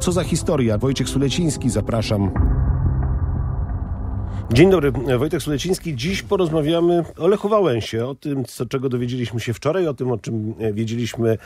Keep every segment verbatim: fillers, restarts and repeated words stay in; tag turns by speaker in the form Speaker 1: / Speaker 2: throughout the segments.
Speaker 1: Co za historia? Wojciech Suleciński, zapraszam. Dzień dobry, Wojtek Suleciński. Dziś porozmawiamy o Lechu Wałęsie, o tym, co, czego dowiedzieliśmy się wczoraj, o tym, o czym wiedzieliśmy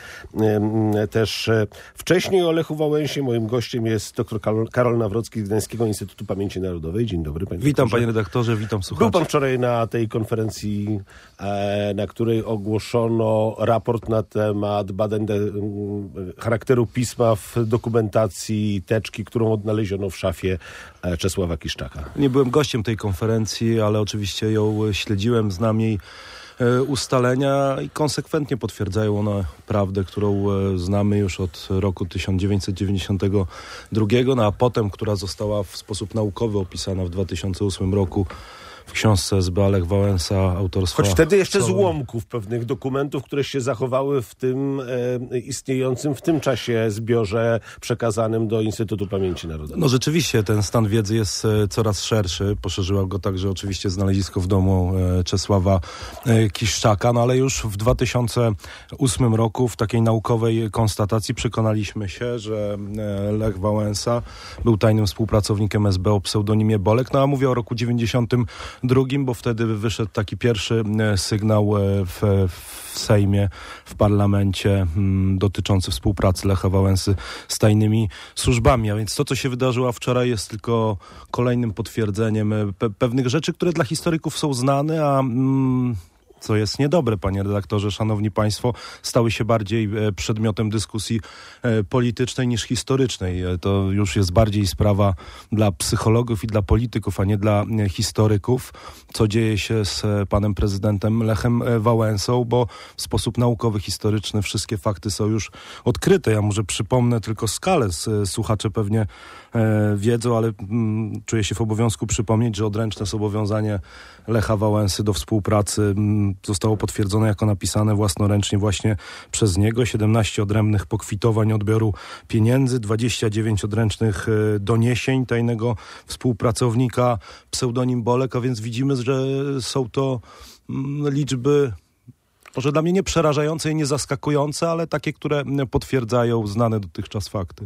Speaker 1: e, też e, wcześniej o Lechu Wałęsie. Moim gościem jest dr Karol, Karol Nawrocki z Gdańskiego Instytutu Pamięci Narodowej. Dzień dobry, panie
Speaker 2: Witam,
Speaker 1: doktorze.
Speaker 2: panie redaktorze, witam słuchaczy.
Speaker 1: Był pan wczoraj na tej konferencji, e, na której ogłoszono raport na temat badań de, charakteru pisma w dokumentacji teczki, którą odnaleziono w szafie e, Czesława Kiszczaka.
Speaker 2: Nie byłem gościem tej konferencji, ale oczywiście ją śledziłem, znam jej e, ustalenia i konsekwentnie potwierdzają one prawdę, którą e, znamy już od roku tysiąc dziewięćset dziewięćdziesiątego drugiego, no a potem, która została w sposób naukowy opisana w dwa tysiące ósmym roku w książce S B Lech Wałęsa autorstwa.
Speaker 1: Choć wtedy jeszcze
Speaker 2: co...
Speaker 1: złomków pewnych dokumentów, które się zachowały w tym e, istniejącym w tym czasie zbiorze przekazanym do Instytutu Pamięci Narodowej.
Speaker 2: No rzeczywiście ten stan wiedzy jest e, coraz szerszy. Poszerzyła go także oczywiście znalezisko w domu e, Czesława e, Kiszczaka, no ale już w dwa tysiące ósmym roku w takiej naukowej konstatacji przekonaliśmy się, że e, Lech Wałęsa był tajnym współpracownikiem S B o pseudonimie Bolek. No a mówię o roku dziewięćdziesiątym drugim, bo wtedy wyszedł taki pierwszy sygnał w, w Sejmie, w parlamencie m, dotyczący współpracy Lecha Wałęsy z tajnymi służbami. A więc to, co się wydarzyło wczoraj, jest tylko kolejnym potwierdzeniem pe- pewnych rzeczy, które dla historyków są znane, a mm, co jest niedobre, panie redaktorze, szanowni państwo, stały się bardziej e, przedmiotem dyskusji e, politycznej niż historycznej. E, to już jest bardziej sprawa dla psychologów i dla polityków, a nie dla e, historyków, co dzieje się z e, panem prezydentem Lechem e, Wałęsą, bo w sposób naukowy, historyczny wszystkie fakty są już odkryte. Ja może przypomnę tylko skalę, e, słuchacze pewnie e, wiedzą, ale mm, czuję się w obowiązku przypomnieć, że odręczne zobowiązanie Lecha Wałęsy do współpracy m, zostało potwierdzone jako napisane własnoręcznie właśnie przez niego. siedemnaście odrębnych pokwitowań odbioru pieniędzy, dwadzieścia dziewięć odręcznych e, doniesień tajnego współpracownika, pseudonim Bolek, a więc widzimy, że są to m, liczby może dla mnie nie przerażające i nie zaskakujące, ale takie, które potwierdzają znane dotychczas fakty.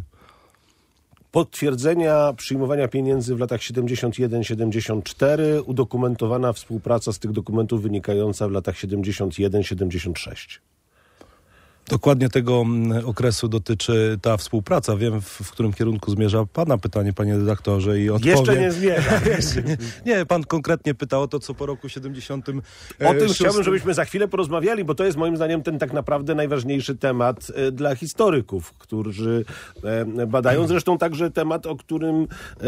Speaker 1: Potwierdzenia przyjmowania pieniędzy w latach siedemdziesiąt jeden siedemdziesiąt cztery, udokumentowana współpraca z tych dokumentów wynikająca w latach siedemdziesiąt jeden siedemdziesiąt sześć.
Speaker 2: Dokładnie tego okresu dotyczy ta współpraca. Wiem, w, w którym kierunku zmierza pana pytanie, panie redaktorze, i odpowiem.
Speaker 1: Jeszcze nie zmierza.
Speaker 2: nie, nie, pan konkretnie pytał o to, co po roku siedemdziesiątym
Speaker 1: O tym szóstym chciałbym, żebyśmy za chwilę porozmawiali, bo to jest moim zdaniem ten tak naprawdę najważniejszy temat e, dla historyków, którzy e, badają. Zresztą także temat, o którym e,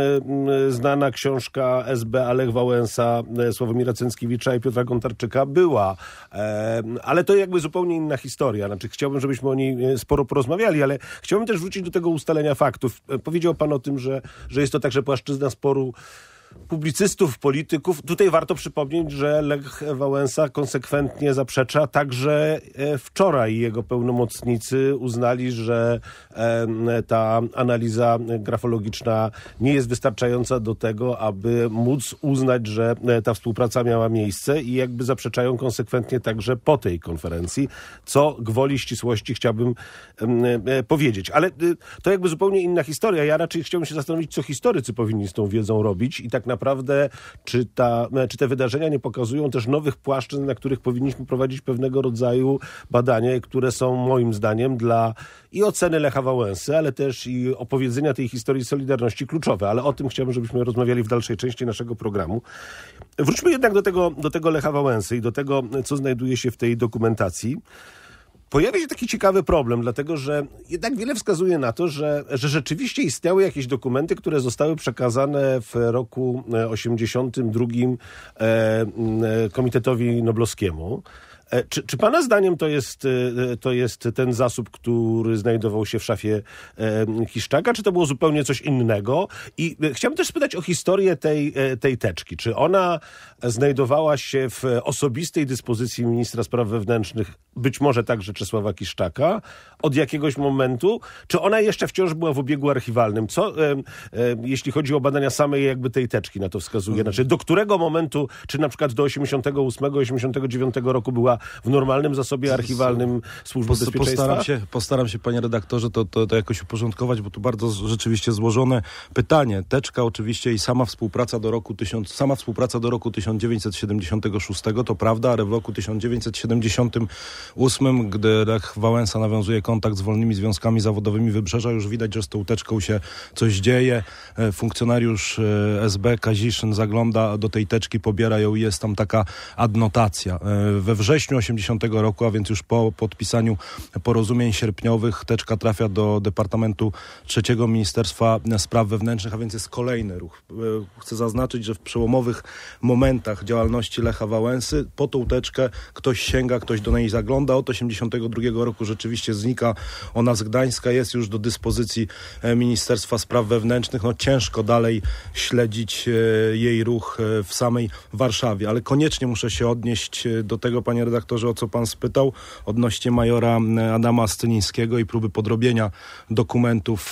Speaker 1: e, znana książka S B Lech Wałęsa, e, Sławomira Cęckiewicza i Piotra Gontarczyka była. E, ale to jakby zupełnie inna historia. Znaczy, chciałbym, żebyśmy o niej sporo porozmawiali, ale chciałbym też wrócić do tego ustalenia faktów. Powiedział pan o tym, że, że jest to także płaszczyzna sporu publicystów, polityków. Tutaj warto przypomnieć, że Lech Wałęsa konsekwentnie zaprzecza. Także wczoraj jego pełnomocnicy uznali, że ta analiza grafologiczna nie jest wystarczająca do tego, aby móc uznać, że ta współpraca miała miejsce, i jakby zaprzeczają konsekwentnie także po tej konferencji, co gwoli ścisłości chciałbym powiedzieć. Ale to jakby zupełnie inna historia. Ja raczej chciałbym się zastanowić, co historycy powinni z tą wiedzą robić i tak naprawdę, czy, ta, czy te wydarzenia nie pokazują też nowych płaszczyzn, na których powinniśmy prowadzić pewnego rodzaju badania, które są moim zdaniem dla i oceny Lecha Wałęsy, ale też i opowiedzenia tej historii Solidarności kluczowe. Ale o tym chciałbym, żebyśmy rozmawiali w dalszej części naszego programu. Wróćmy jednak do tego, do tego Lecha Wałęsy i do tego, co znajduje się w tej dokumentacji. Pojawia się taki ciekawy problem, dlatego że jednak wiele wskazuje na to, że, że rzeczywiście istniały jakieś dokumenty, które zostały przekazane w roku osiemdziesiątym drugim e, e, Komitetowi Noblowskiemu. Czy, czy pana zdaniem to jest, to jest ten zasób, który znajdował się w szafie e, Kiszczaka, czy to było zupełnie coś innego? I chciałbym też spytać o historię tej, tej teczki. Czy ona znajdowała się w osobistej dyspozycji ministra spraw wewnętrznych, być może także Czesława Kiszczaka, od jakiegoś momentu? Czy ona jeszcze wciąż była w obiegu archiwalnym? Co, e, e, jeśli chodzi o badania samej jakby tej teczki, na to wskazuje? Znaczy, do którego momentu, czy na przykład do osiemdziesiątego ósmego osiemdziesiątego dziewiątego roku była znajdziona w normalnym zasobie archiwalnym Służby
Speaker 2: Pos,
Speaker 1: Bezpieczeństwa?
Speaker 2: Postaram się, postaram się, panie redaktorze, to, to, to jakoś uporządkować, bo tu bardzo rzeczywiście złożone pytanie. Teczka oczywiście i sama współpraca do roku tysiąc, sama współpraca do roku tysiąc dziewięćset siedemdziesiątego szóstego, to prawda, ale w roku tysiąc dziewięćset siedemdziesiątym ósmym, gdy Lech Wałęsa nawiązuje kontakt z wolnymi związkami zawodowymi Wybrzeża, już widać, że z tą teczką się coś dzieje. Funkcjonariusz S B Kaziszyn zagląda do tej teczki, pobiera ją i jest tam taka adnotacja. We wrześniu osiemdziesiątego roku, a więc już po podpisaniu porozumień sierpniowych, teczka trafia do Departamentu trzeciego Ministerstwa Spraw Wewnętrznych, a więc jest kolejny ruch. Chcę zaznaczyć, że w przełomowych momentach działalności Lecha Wałęsy po tą teczkę ktoś sięga, ktoś do niej zagląda. Od osiemdziesiątego drugiego roku rzeczywiście znika ona z Gdańska, jest już do dyspozycji Ministerstwa Spraw Wewnętrznych. No ciężko dalej śledzić jej ruch w samej Warszawie, ale koniecznie muszę się odnieść do tego, panie redaktorze, o co pan spytał, odnośnie majora Adama Scynińskiego i próby podrobienia dokumentów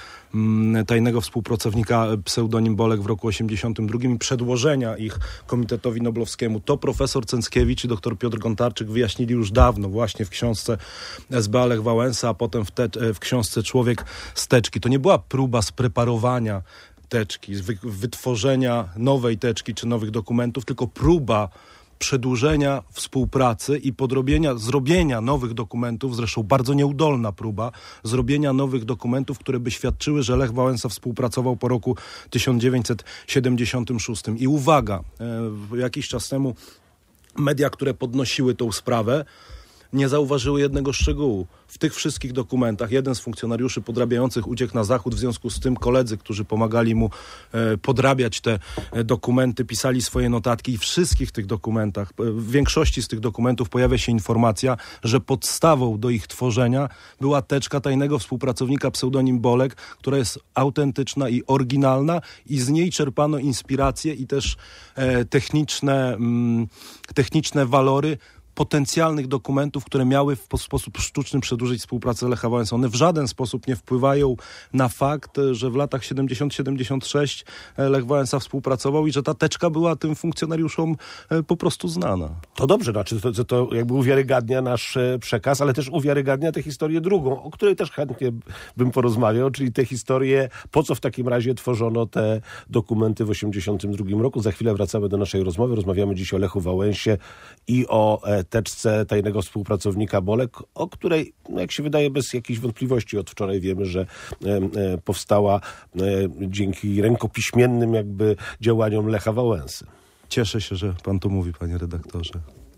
Speaker 2: tajnego współpracownika pseudonim Bolek w roku osiemdziesiątym drugim i przedłożenia ich Komitetowi Noblowskiemu. To profesor Cęckiewicz i doktor Piotr Gontarczyk wyjaśnili już dawno właśnie w książce S B Lech Wałęsa, a potem w, te, w książce Człowiek z teczki. To nie była próba spreparowania teczki, wy, wytworzenia nowej teczki czy nowych dokumentów, tylko próba przedłużenia współpracy i podrobienia, zrobienia nowych dokumentów, zresztą bardzo nieudolna próba, zrobienia nowych dokumentów, które by świadczyły, że Lech Wałęsa współpracował po roku tysiąc dziewięćset siedemdziesiątym szóstym. I uwaga, e, jakiś czas temu media, które podnosiły tą sprawę, nie zauważyły jednego szczegółu. W tych wszystkich dokumentach jeden z funkcjonariuszy podrabiających uciekł na zachód, w związku z tym koledzy, którzy pomagali mu e, podrabiać te e, dokumenty, pisali swoje notatki i w wszystkich tych dokumentach, e, w większości z tych dokumentów pojawia się informacja, że podstawą do ich tworzenia była teczka tajnego współpracownika pseudonim Bolek, która jest autentyczna i oryginalna i z niej czerpano inspiracje i też e, techniczne, mm, techniczne walory potencjalnych dokumentów, które miały w sposób sztuczny przedłużyć współpracę Lecha Wałęsy. One w żaden sposób nie wpływają na fakt, że w latach siedemdziesiątym siedemdziesiątym szóstym Lech Wałęsa współpracował i że ta teczka była tym funkcjonariuszom po prostu znana.
Speaker 1: To dobrze, znaczy to, to jakby uwiarygadnia nasz przekaz, ale też uwiarygadnia tę historię drugą, o której też chętnie bym porozmawiał, czyli tę historię, po co w takim razie tworzono te dokumenty w osiemdziesiątym drugim roku. Za chwilę wracamy do naszej rozmowy. Rozmawiamy dziś o Lechu Wałęsie i o teczce tajnego współpracownika Bolek, o której, no jak się wydaje, bez jakichś wątpliwości od wczoraj wiemy, że e, e, powstała e, dzięki rękopiśmiennym jakby działaniom Lecha Wałęsy.
Speaker 2: Cieszę się, że pan to mówi, panie redaktorze.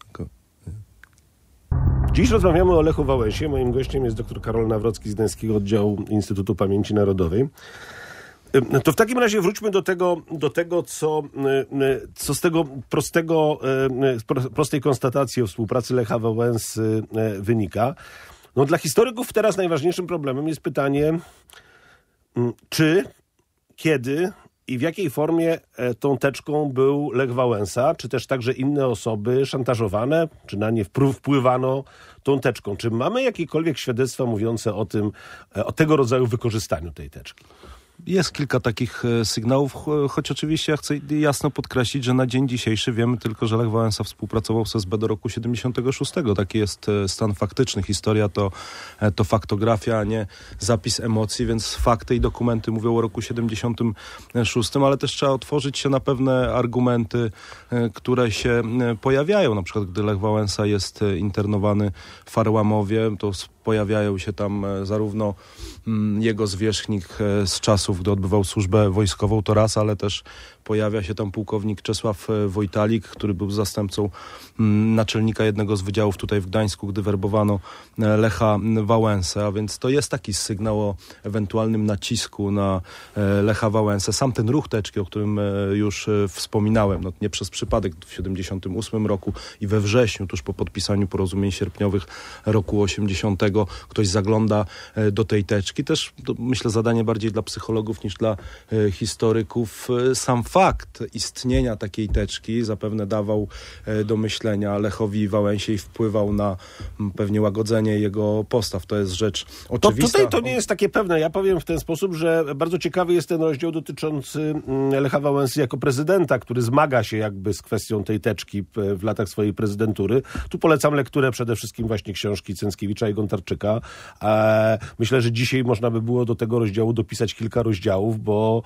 Speaker 1: Dziś rozmawiamy o Lechu Wałęsie. Moim gościem jest dr Karol Nawrocki z Gdańskiego Oddziału Instytutu Pamięci Narodowej. To w takim razie wróćmy do tego, do tego co, co z tego prostego, prostej konstatacji o współpracy Lecha Wałęsy wynika. No, dla historyków teraz najważniejszym problemem jest pytanie, czy, kiedy i w jakiej formie tą teczką był Lech Wałęsa, czy też także inne osoby szantażowane, czy na nie wpływano tą teczką. Czy mamy jakiekolwiek świadectwa mówiące o tym, o tego rodzaju wykorzystaniu tej teczki?
Speaker 2: Jest kilka takich sygnałów, choć oczywiście ja chcę jasno podkreślić, że na dzień dzisiejszy wiemy tylko, że Lech Wałęsa współpracował z S B do roku siedemdziesiątego szóstego. Taki jest stan faktyczny. Historia to, to faktografia, a nie zapis emocji, więc fakty i dokumenty mówią o roku siedemdziesiątym szóstym, ale też trzeba otworzyć się na pewne argumenty, które się pojawiają. Na przykład, gdy Lech Wałęsa jest internowany w Arłamowie, to pojawiają się tam zarówno jego zwierzchnik z czasów, gdy odbywał służbę wojskową, to raz, ale też pojawia się tam pułkownik Czesław Wojtalik, który był zastępcą naczelnika jednego z wydziałów tutaj w Gdańsku, gdy werbowano Lecha Wałęsę, a więc to jest taki sygnał o ewentualnym nacisku na Lecha Wałęsę. Sam ten ruch teczki, o którym już wspominałem, no nie przez przypadek w siedemdziesiątym ósmym roku i we wrześniu, tuż po podpisaniu porozumień sierpniowych roku osiemdziesiątego dlaczego ktoś zagląda do tej teczki. Też to, myślę, zadanie bardziej dla psychologów niż dla e, historyków. Sam fakt istnienia takiej teczki zapewne dawał e, do myślenia Lechowi Wałęsie i wpływał na m, pewnie łagodzenie jego postaw. To jest rzecz oczywista.
Speaker 1: To tutaj to nie jest takie pewne. Ja powiem w ten sposób, że bardzo ciekawy jest ten rozdział dotyczący Lecha Wałęsy jako prezydenta, który zmaga się jakby z kwestią tej teczki w latach swojej prezydentury. Tu polecam lekturę przede wszystkim właśnie książki Cęckiewicza i Gontarczyka. E, myślę, że dzisiaj można by było do tego rozdziału dopisać kilka rozdziałów, bo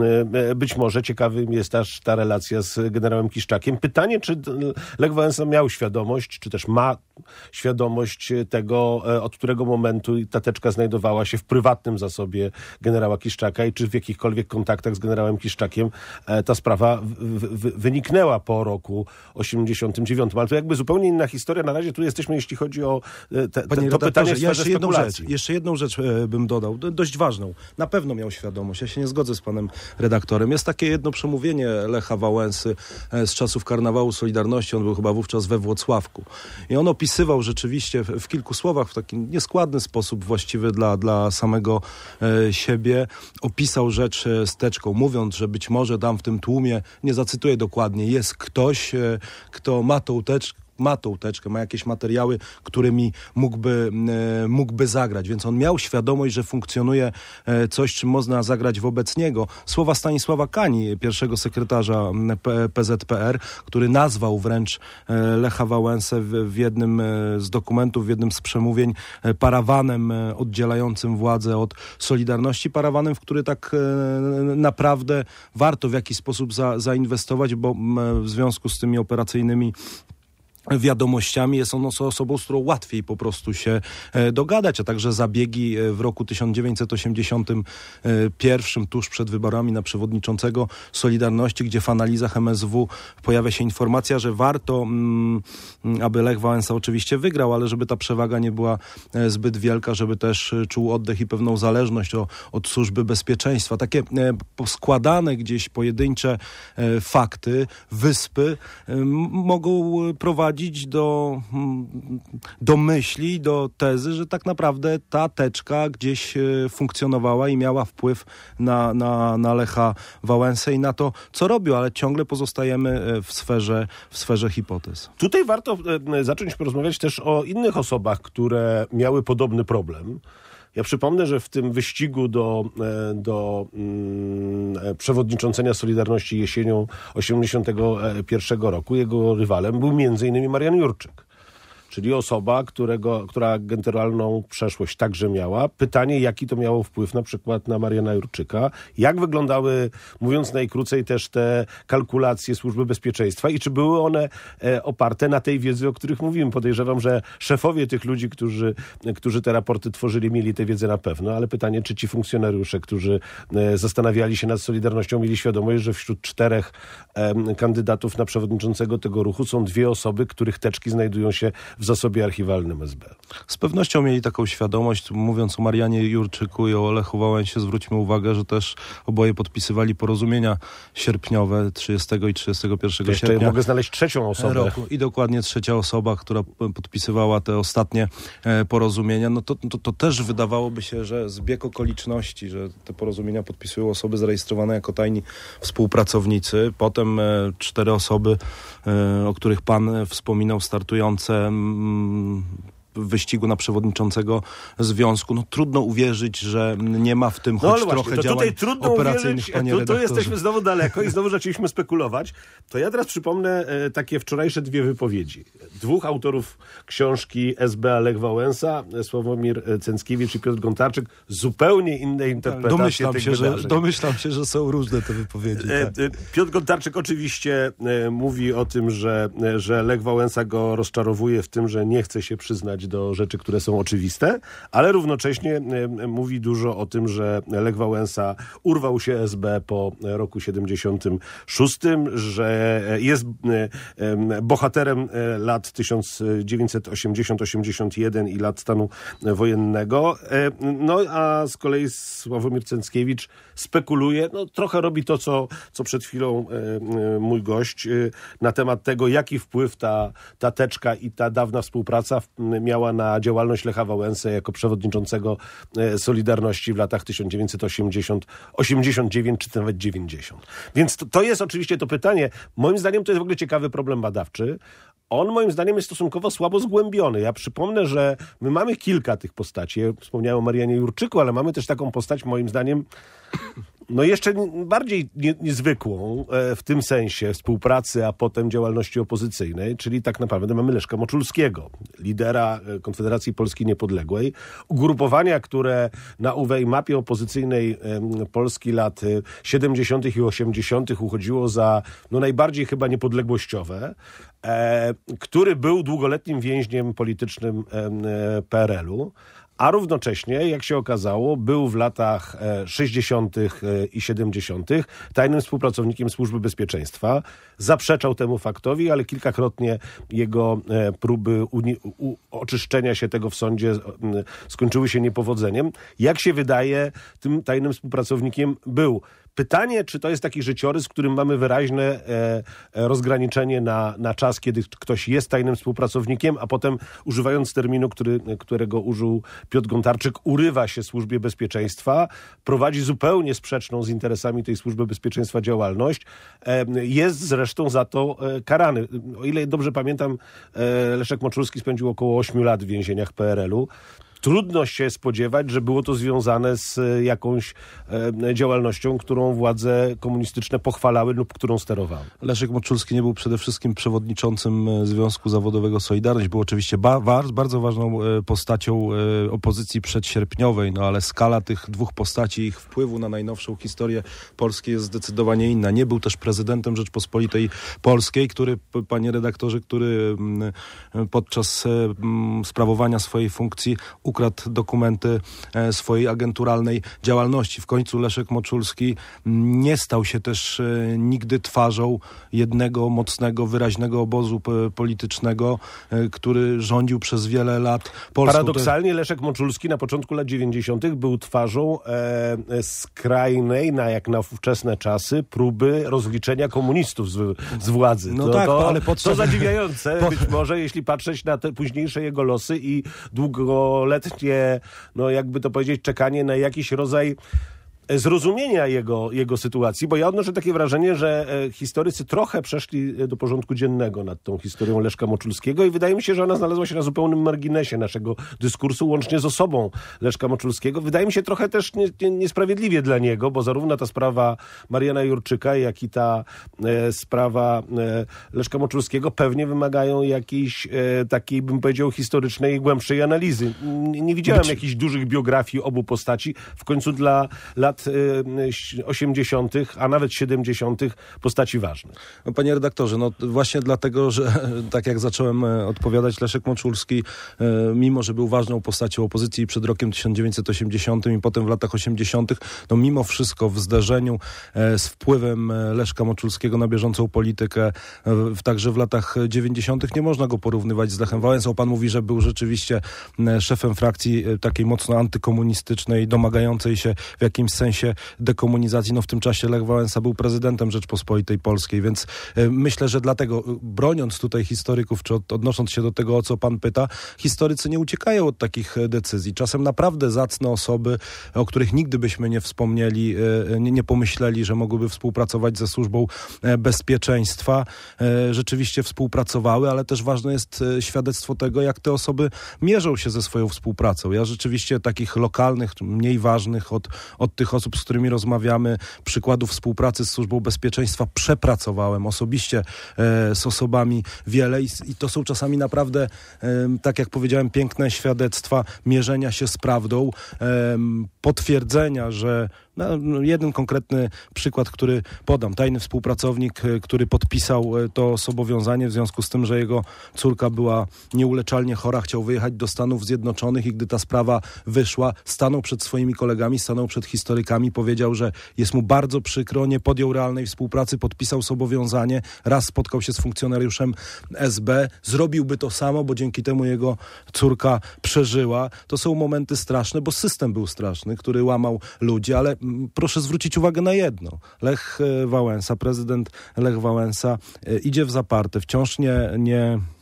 Speaker 1: e, być może ciekawym jest też ta relacja z generałem Kiszczakiem. Pytanie, czy Lech Wałęsa miał świadomość, czy też ma świadomość tego, od którego momentu ta teczka znajdowała się w prywatnym zasobie generała Kiszczaka i czy w jakichkolwiek kontaktach z generałem Kiszczakiem ta sprawa w, w, wyniknęła po roku osiemdziesiątym dziewiątym. Ale to jakby zupełnie inna historia. Na razie tu jesteśmy, jeśli chodzi o te, te, to pytanie w sferze
Speaker 2: jeszcze jedną
Speaker 1: spekulacji.
Speaker 2: rzecz, jeszcze jedną rzecz e, bym dodał, do, dość ważną. Na pewno miał świadomość. Ja się nie zgodzę z panem redaktorem. Jest takie jedno przemówienie Lecha Wałęsy e, z czasów Karnawału Solidarności. On był chyba wówczas we Włocławku. I on opisywał rzeczywiście w, w kilku słowach, w taki nieskładny sposób, właściwy dla, dla samego e, siebie, opisał rzecz e, z teczką, mówiąc, że być może tam w tym tłumie, nie zacytuję dokładnie, jest ktoś, e, kto ma tą teczkę, ma tą teczkę, ma jakieś materiały, którymi mógłby, e, mógłby zagrać. Więc on miał świadomość, że funkcjonuje e, coś, czym można zagrać wobec niego. Słowa Stanisława Kani, pierwszego sekretarza P- PZPR, który nazwał wręcz e, Lecha Wałęsę w, w jednym e, z dokumentów, w jednym z przemówień e, parawanem e, oddzielającym władzę od Solidarności. Parawanem, w który tak e, naprawdę warto w jakiś sposób za, zainwestować, bo m, w związku z tymi operacyjnymi wiadomościami jest on osobą, z którą łatwiej po prostu się e, dogadać, a także zabiegi w roku tysiąc dziewięćset osiemdziesiątym pierwszym, tuż przed wyborami na przewodniczącego Solidarności, gdzie w analizach M S W pojawia się informacja, że warto, mm, aby Lech Wałęsa oczywiście wygrał, ale żeby ta przewaga nie była e, zbyt wielka, żeby też czuł oddech i pewną zależność o, od służby bezpieczeństwa. Takie e, poskładane gdzieś pojedyncze e, fakty, wyspy e, m- mogą prowadzić do, do myśli, do tezy, że tak naprawdę ta teczka gdzieś funkcjonowała i miała wpływ na, na, na Lecha Wałęsę i na to, co robił, ale ciągle pozostajemy w sferze, w sferze hipotez.
Speaker 1: Tutaj warto zacząć porozmawiać też o innych osobach, które miały podobny problem. Ja przypomnę, że w tym wyścigu do, do mm, przewodniczącenia Solidarności jesienią osiemdziesiątego pierwszego roku jego rywalem był między innymi Marian Jurczyk. Czyli osoba, którego, która generalną przeszłość także miała. Pytanie, jaki to miało wpływ na przykład na Mariana Jurczyka. Jak wyglądały, mówiąc najkrócej, też te kalkulacje Służby Bezpieczeństwa i czy były one e, oparte na tej wiedzy, o których mówimy. Podejrzewam, że szefowie tych ludzi, którzy, którzy te raporty tworzyli, mieli tę wiedzę na pewno, ale pytanie, czy ci funkcjonariusze, którzy e, zastanawiali się nad Solidarnością, mieli świadomość, że wśród czterech e, kandydatów na przewodniczącego tego ruchu są dwie osoby, których teczki znajdują się w zasobie archiwalnym S B.
Speaker 2: Z pewnością mieli taką świadomość. Mówiąc o Marianie Jurczyku i o Lechu Wałęsie, zwróćmy uwagę, że też oboje podpisywali porozumienia sierpniowe trzydziestego i trzydziestego pierwszego
Speaker 1: Jeszcze
Speaker 2: sierpnia.
Speaker 1: mogę znaleźć trzecią osobę.
Speaker 2: Roku. I dokładnie trzecia osoba, która podpisywała te ostatnie e, porozumienia. No to, to, to też wydawałoby się, że zbieg okoliczności, że te porozumienia podpisują osoby zarejestrowane jako tajni współpracownicy. Potem e, cztery osoby, e, o których pan wspominał, startujące w wyścigu na przewodniczącego związku. No trudno uwierzyć, że nie ma w tym
Speaker 1: no,
Speaker 2: choć
Speaker 1: ale
Speaker 2: trochę
Speaker 1: właśnie, to
Speaker 2: działań
Speaker 1: tutaj trudno
Speaker 2: operacyjnych,
Speaker 1: uwierzyć,
Speaker 2: panie
Speaker 1: tu, tu
Speaker 2: redaktorze.
Speaker 1: jesteśmy znowu daleko i znowu zaczęliśmy spekulować. To ja teraz przypomnę e, takie wczorajsze dwie wypowiedzi. Dwóch autorów książki S B A Lech Wałęsa, Sławomir Cęckiewicz i Piotr Gontarczyk. Zupełnie inne interpretacje
Speaker 2: domyślam
Speaker 1: tych
Speaker 2: się,
Speaker 1: wydarzeń.
Speaker 2: że, domyślam się, że są różne te wypowiedzi.
Speaker 1: E,
Speaker 2: tak.
Speaker 1: e, Piotr Gontarczyk oczywiście e, mówi o tym, że, e, że Lech Wałęsa go rozczarowuje w tym, że nie chce się przyznać do rzeczy, które są oczywiste, ale równocześnie e, mówi dużo o tym, że Lech Wałęsa urwał się S B po roku siedemdziesiątym szóstym, że jest e, e, bohaterem e, lat tysiąc dziewięćset osiemdziesiąt osiemdziesiąt jeden i lat stanu wojennego. E, no a z kolei Sławomir Cęckiewicz spekuluje, no trochę robi to, co, co przed chwilą e, e, mój gość, e, na temat tego, jaki wpływ ta, ta teczka i ta dawna współpraca w, miała miała na działalność Lecha Wałęsy jako przewodniczącego Solidarności w latach tysiąc dziewięćset osiemdziesiąt, osiemdziesiąt dziewięć czy nawet dziewięćdziesiąt. Więc to, to jest oczywiście to pytanie. Moim zdaniem to jest w ogóle ciekawy problem badawczy. On moim zdaniem jest stosunkowo słabo zgłębiony. Ja przypomnę, że my mamy kilka tych postaci. Ja wspomniałem o Marianie Jurczyku, ale mamy też taką postać moim zdaniem no jeszcze bardziej nie, niezwykłą e, w tym sensie współpracy, a potem działalności opozycyjnej, czyli tak naprawdę mamy Leszka Moczulskiego, lidera Konfederacji Polski Niepodległej, ugrupowania, które na owej mapie opozycyjnej e, Polski lat siedemdziesiątych i osiemdziesiątych uchodziło za no, najbardziej chyba niepodległościowe, e, który był długoletnim więźniem politycznym e, P R L-u. A równocześnie, jak się okazało, był w latach sześćdziesiątych i siedemdziesiątych tajnym współpracownikiem Służby Bezpieczeństwa. Zaprzeczał temu faktowi, ale kilkakrotnie jego próby uni- u- oczyszczenia się tego w sądzie skończyły się niepowodzeniem. Jak się wydaje, tym tajnym współpracownikiem był. Pytanie, czy to jest taki życiorys, w którym mamy wyraźne e, rozgraniczenie na, na czas, kiedy ktoś jest tajnym współpracownikiem, a potem, używając terminu, który, którego użył Piotr Gontarczyk, urywa się Służbie Bezpieczeństwa, prowadzi zupełnie sprzeczną z interesami tej Służby Bezpieczeństwa działalność, e, jest zresztą za to e, karany. O ile dobrze pamiętam, e, Leszek Moczulski spędził około ośmiu lat w więzieniach P R L-u. Trudno się spodziewać, że było to związane z jakąś e, działalnością, którą władze komunistyczne pochwalały lub którą sterowały.
Speaker 2: Leszek Moczulski nie był przede wszystkim przewodniczącym Związku Zawodowego Solidarność. Był oczywiście ba- wa- bardzo ważną e, postacią e, opozycji przedsierpniowej, no ale skala tych dwóch postaci, ich wpływu na najnowszą historię Polski jest zdecydowanie inna. Nie był też prezydentem Rzeczpospolitej Polskiej, który, p- panie redaktorze, który m, podczas m, sprawowania swojej funkcji ukradł dokumenty e, swojej agenturalnej działalności. W końcu Leszek Moczulski nie stał się też e, nigdy twarzą jednego mocnego, wyraźnego obozu p- politycznego, e, który rządził przez wiele lat Polską.
Speaker 1: Paradoksalnie Leszek Moczulski na początku lat dziewięćdziesiątych był twarzą e, skrajnej, na jak na ówczesne czasy, próby rozliczenia komunistów z, z władzy.
Speaker 2: No
Speaker 1: to,
Speaker 2: tak,
Speaker 1: to,
Speaker 2: ale podczas...
Speaker 1: to zadziwiające,
Speaker 2: po...
Speaker 1: być może, jeśli patrzeć na te późniejsze jego losy i długoletnie no jakby to powiedzieć, czekanie na jakiś rodzaj zrozumienia jego, jego sytuacji, bo ja odnoszę takie wrażenie, że e, historycy trochę przeszli do porządku dziennego nad tą historią Leszka Moczulskiego i wydaje mi się, że ona znalazła się na zupełnym marginesie naszego dyskursu, łącznie z osobą Leszka Moczulskiego. Wydaje mi się trochę też nie, nie, niesprawiedliwie dla niego, bo zarówno ta sprawa Mariana Jurczyka, jak i ta e, sprawa e, Leszka Moczulskiego pewnie wymagają jakiejś e, takiej, bym powiedział, historycznej, głębszej analizy. Nie, nie widziałem Być... jakichś dużych biografii obu postaci. W końcu dla lat osiemdziesiątych, a nawet siedemdziesiątych postaci ważnych.
Speaker 2: No, panie redaktorze, no właśnie dlatego, że tak jak zacząłem odpowiadać, Leszek Moczulski, mimo że był ważną postacią opozycji przed rokiem tysiąc dziewięćset osiemdziesiątym i potem w latach osiemdziesiątych, no mimo wszystko w zderzeniu z wpływem Leszka Moczulskiego na bieżącą politykę, także w latach dziewięćdziesiątych nie można go porównywać z Lechem Wałęsą. Pan mówi, że był rzeczywiście szefem frakcji takiej mocno antykomunistycznej, domagającej się w jakimś sensie dekomunizacji. No w tym czasie Lech Wałęsa był prezydentem Rzeczpospolitej Polskiej, więc y, myślę, że dlatego, broniąc tutaj historyków, czy od, odnosząc się do tego, o co pan pyta, historycy nie uciekają od takich decyzji. Czasem naprawdę zacne osoby, o których nigdy byśmy nie wspomnieli, y, nie, nie pomyśleli, że mogłyby współpracować ze Służbą y, Bezpieczeństwa, y, rzeczywiście współpracowały, ale też ważne jest y, świadectwo tego, jak te osoby mierzą się ze swoją współpracą. Ja rzeczywiście takich lokalnych, mniej ważnych od, od tych osób, z którymi rozmawiamy, przykładów współpracy z Służbą Bezpieczeństwa przepracowałem osobiście e, z osobami wiele i, i to są czasami naprawdę, e, tak jak powiedziałem, piękne świadectwa mierzenia się z prawdą, e, potwierdzenia, że no, jeden konkretny przykład, który podam. Tajny współpracownik, który podpisał to zobowiązanie w związku z tym, że jego córka była nieuleczalnie chora, chciał wyjechać do Stanów Zjednoczonych i gdy ta sprawa wyszła, stanął przed swoimi kolegami, stanął przed historykami, powiedział, że jest mu bardzo przykro, nie podjął realnej współpracy, podpisał zobowiązanie, raz spotkał się z funkcjonariuszem S B, zrobiłby to samo, bo dzięki temu jego córka przeżyła. To są momenty straszne, bo system był straszny, który łamał ludzi, ale proszę zwrócić uwagę na jedno. Lech Wałęsa, prezydent Lech Wałęsa idzie w zaparte, wciąż nie, nie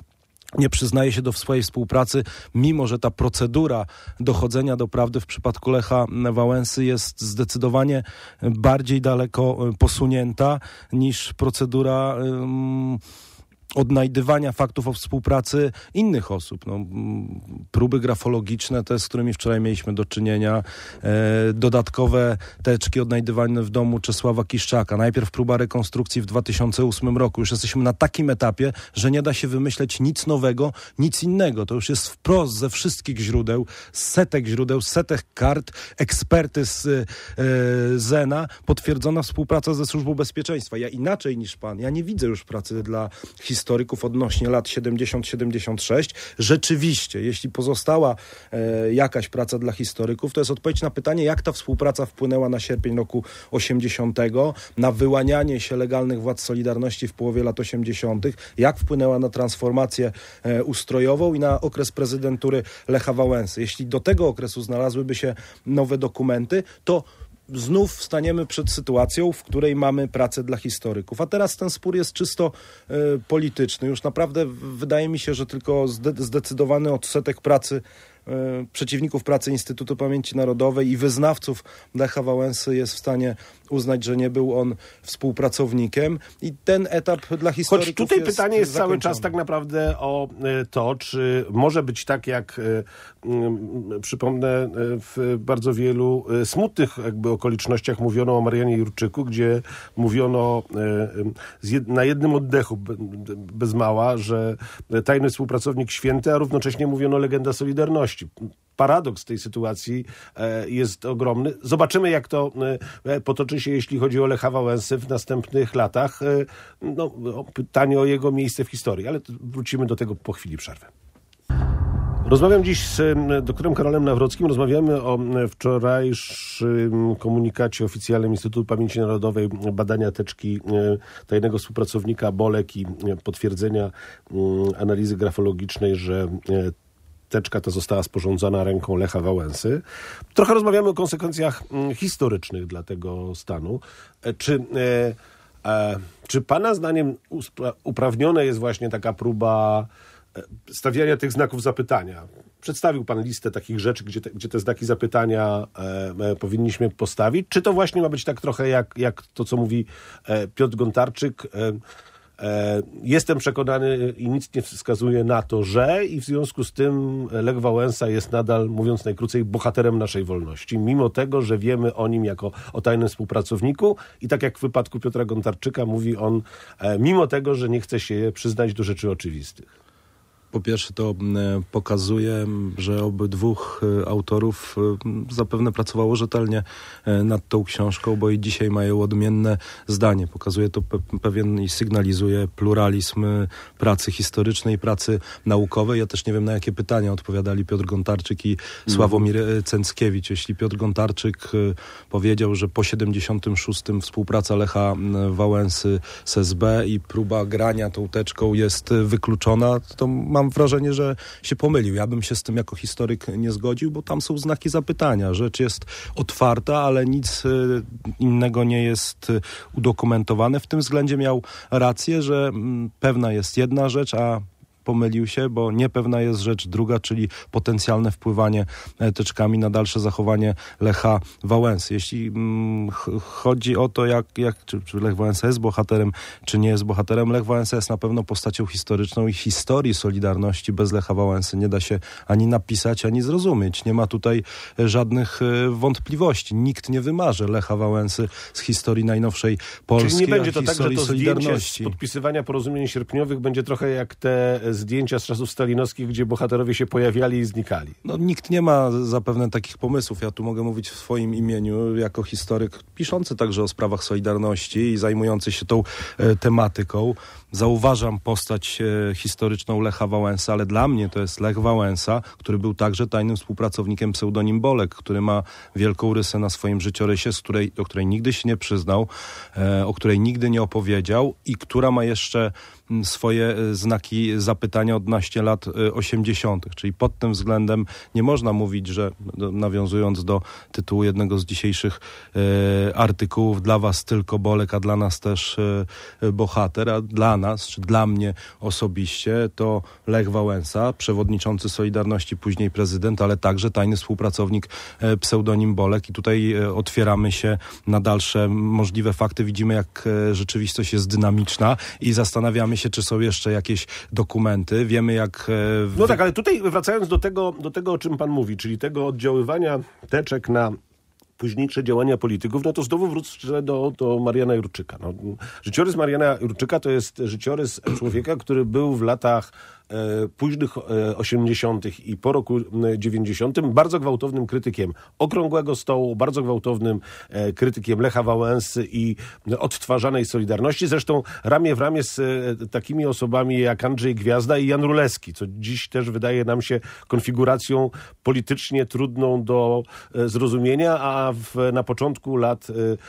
Speaker 2: nie przyznaje się do swojej współpracy, mimo że ta procedura dochodzenia do prawdy w przypadku Lecha Wałęsy jest zdecydowanie bardziej daleko posunięta niż procedura um, odnajdywania faktów o współpracy innych osób. No, próby grafologiczne, te, z którymi wczoraj mieliśmy do czynienia, e, dodatkowe teczki odnajdywane w domu Czesława Kiszczaka. Najpierw próba rekonstrukcji w dwa tysiące ósmym roku. Już jesteśmy na takim etapie, że nie da się wymyśleć nic nowego, nic innego. To już jest wprost ze wszystkich źródeł, z setek źródeł, z setek kart, eksperty z e, Zena, potwierdzona współpraca ze Służbą Bezpieczeństwa. Ja inaczej niż pan, ja nie widzę już pracy dla historii historyków odnośnie lat siedemdziesiąt siedemdziesiąt sześć. Rzeczywiście, jeśli pozostała e, jakaś praca dla historyków, to jest odpowiedź na pytanie, jak ta współpraca wpłynęła na sierpień roku osiemdziesiątego, na wyłanianie się legalnych władz Solidarności w połowie lat osiemdziesiątych, jak wpłynęła na transformację e, ustrojową i na okres prezydentury Lecha Wałęsy. Jeśli do tego okresu znalazłyby się nowe dokumenty, to znów staniemy przed sytuacją, w której mamy pracę dla historyków. A teraz ten spór jest czysto y, polityczny. Już naprawdę wydaje mi się, że tylko zde- zdecydowany odsetek pracy y, przeciwników pracy Instytutu Pamięci Narodowej i wyznawców Lecha Wałęsy jest w stanie uznać, że nie był on współpracownikiem i ten etap dla historyków
Speaker 1: Choć tutaj
Speaker 2: jest
Speaker 1: pytanie jest
Speaker 2: zakończony.
Speaker 1: cały czas tak naprawdę o to, czy może być tak, jak y, przypomnę, w bardzo wielu smutnych jakby okolicznościach mówiono o Marianie Jurczyku, gdzie mówiono y, z jed, na jednym oddechu be, bez mała, że tajny współpracownik święty, a równocześnie mówiono legenda Solidarności. Paradoks tej sytuacji e, jest ogromny. Zobaczymy, jak to e, potoczy się, jeśli chodzi o Lecha Wałęsę w następnych latach. E, no, pytanie o jego miejsce w historii, ale wrócimy do tego po chwili przerwy. Rozmawiam dziś z doktorem Karolem Nawrockim. Rozmawiamy o wczorajszym komunikacie oficjalnym Instytutu Pamięci Narodowej, badania teczki tajnego współpracownika Bolek i potwierdzenia analizy grafologicznej, że teczka ta została sporządzona ręką Lecha Wałęsy. Trochę rozmawiamy o konsekwencjach historycznych dla tego stanu. Czy, e, e, czy pana zdaniem uspra- uprawniona jest właśnie taka próba stawiania tych znaków zapytania? Przedstawił pan listę takich rzeczy, gdzie te, gdzie te znaki zapytania e, e, powinniśmy postawić. Czy to właśnie ma być tak trochę jak, jak to, co mówi e, Piotr Gontarczyk? E, e, jestem przekonany i nic nie wskazuje na to, że i w związku z tym Lech Wałęsa jest nadal, mówiąc najkrócej, bohaterem naszej wolności. Mimo tego, że wiemy o nim jako o tajnym współpracowniku i tak jak w wypadku Piotra Gontarczyka mówi on, e, mimo tego, że nie chce się przyznać do rzeczy oczywistych.
Speaker 2: Po pierwsze to pokazuje, że obydwóch autorów zapewne pracowało rzetelnie nad tą książką, bo i dzisiaj mają odmienne zdanie. Pokazuje to pe- pewien i sygnalizuje pluralizm pracy historycznej, pracy naukowej. Ja też nie wiem, na jakie pytania odpowiadali Piotr Gontarczyk i Sławomir Cęckiewicz. Jeśli Piotr Gontarczyk powiedział, że po siedemdziesiątym szóstym współpraca Lecha Wałęsy z S B i próba grania tą teczką jest wykluczona, to mam wrażenie, że się pomylił. Ja bym się z tym jako historyk nie zgodził, bo tam są znaki zapytania. Rzecz jest otwarta, ale nic innego nie jest udokumentowane. W tym względzie miał rację, że pewna jest jedna rzecz, a pomylił się, bo niepewna jest rzecz druga, czyli potencjalne wpływanie teczkami na dalsze zachowanie Lecha Wałęsy. Jeśli mm, ch- chodzi o to, jak, jak czy, czy Lech Wałęsa jest bohaterem, czy nie jest bohaterem, Lech Wałęsa jest na pewno postacią historyczną i historii Solidarności bez Lecha Wałęsy nie da się ani napisać, ani zrozumieć. Nie ma tutaj żadnych e, wątpliwości. Nikt nie wymarzy Lecha Wałęsy z historii najnowszej Polski,
Speaker 1: Czyli nie będzie to tak, że to zdjęcie z
Speaker 2: Solidarności.
Speaker 1: podpisywania porozumień sierpniowych będzie trochę jak te zdjęcia z czasów stalinowskich, gdzie bohaterowie się pojawiali i znikali.
Speaker 2: No, nikt nie ma zapewne takich pomysłów. Ja tu mogę mówić w swoim imieniu jako historyk piszący także o sprawach Solidarności i zajmujący się tą e, tematyką. Zauważam postać e, historyczną Lecha Wałęsy, ale dla mnie to jest Lech Wałęsa, który był także tajnym współpracownikiem pseudonim Bolek, który ma wielką rysę na swoim życiorysie, z której, do której nigdy się nie przyznał, e, o której nigdy nie opowiedział i która ma jeszcze m, swoje e, znaki zapytania. pytania odnośnie lat osiemdziesiątych. Czyli pod tym względem nie można mówić, że nawiązując do tytułu jednego z dzisiejszych e, artykułów, dla was tylko Bolek, a dla nas też e, bohater, a dla nas, czy dla mnie osobiście, to Lech Wałęsa, przewodniczący Solidarności, później prezydent, ale także tajny współpracownik e, pseudonim Bolek. I tutaj e, otwieramy się na dalsze możliwe fakty. Widzimy, jak e, rzeczywistość jest dynamiczna i zastanawiamy się, czy są jeszcze jakieś dokumenty. Wiemy, jak... E, w...
Speaker 1: No tak, ale tutaj wracając do tego, do tego, o czym pan mówi, czyli tego oddziaływania teczek na późniejsze działania polityków, no to znowu wrócę do, do Mariana Jurczyka. No, życiorys Mariana Jurczyka to jest życiorys człowieka, który był w latach e, późnych e, osiemdziesiątych i po roku dziewięćdziesiątym bardzo gwałtownym krytykiem Okrągłego Stołu, bardzo gwałtownym e, krytykiem Lecha Wałęsy i odtwarzanej Solidarności. Zresztą ramię w ramię z e, takimi osobami jak Andrzej Gwiazda i Jan Rulewski, co dziś też wydaje nam się konfiguracją politycznie trudną do e, zrozumienia, a w, na początku lat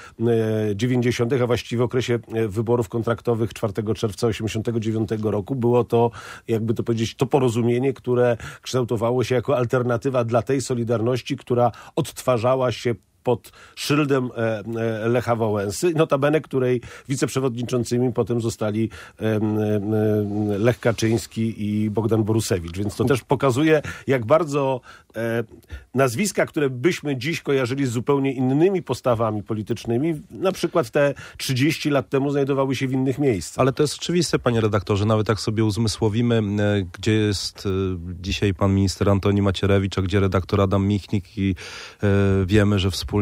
Speaker 1: e, dziewięćdziesiątych, a właściwie w okresie wyborów kontraktowych czwartego czerwca osiemdziesiątego dziewiątego roku było to, jakby to powiedzieć, to porozumienie, które kształtowało się jako alternatywa dla tej Solidarności, która odtwarzała się pod szyldem e, e, Lecha Wałęsy, notabene której wiceprzewodniczącymi potem zostali e, e, Lech Kaczyński i Bogdan Borusewicz. Więc to też pokazuje, jak bardzo e, nazwiska, które byśmy dziś kojarzyli z zupełnie innymi postawami politycznymi, na przykład te trzydzieści lat temu znajdowały się w innych miejscach.
Speaker 2: Ale to jest oczywiste, panie redaktorze, nawet jak sobie uzmysłowimy, e, gdzie jest e, dzisiaj pan minister Antoni Macierewicz, a gdzie redaktor Adam Michnik i e, wiemy, że wspólnie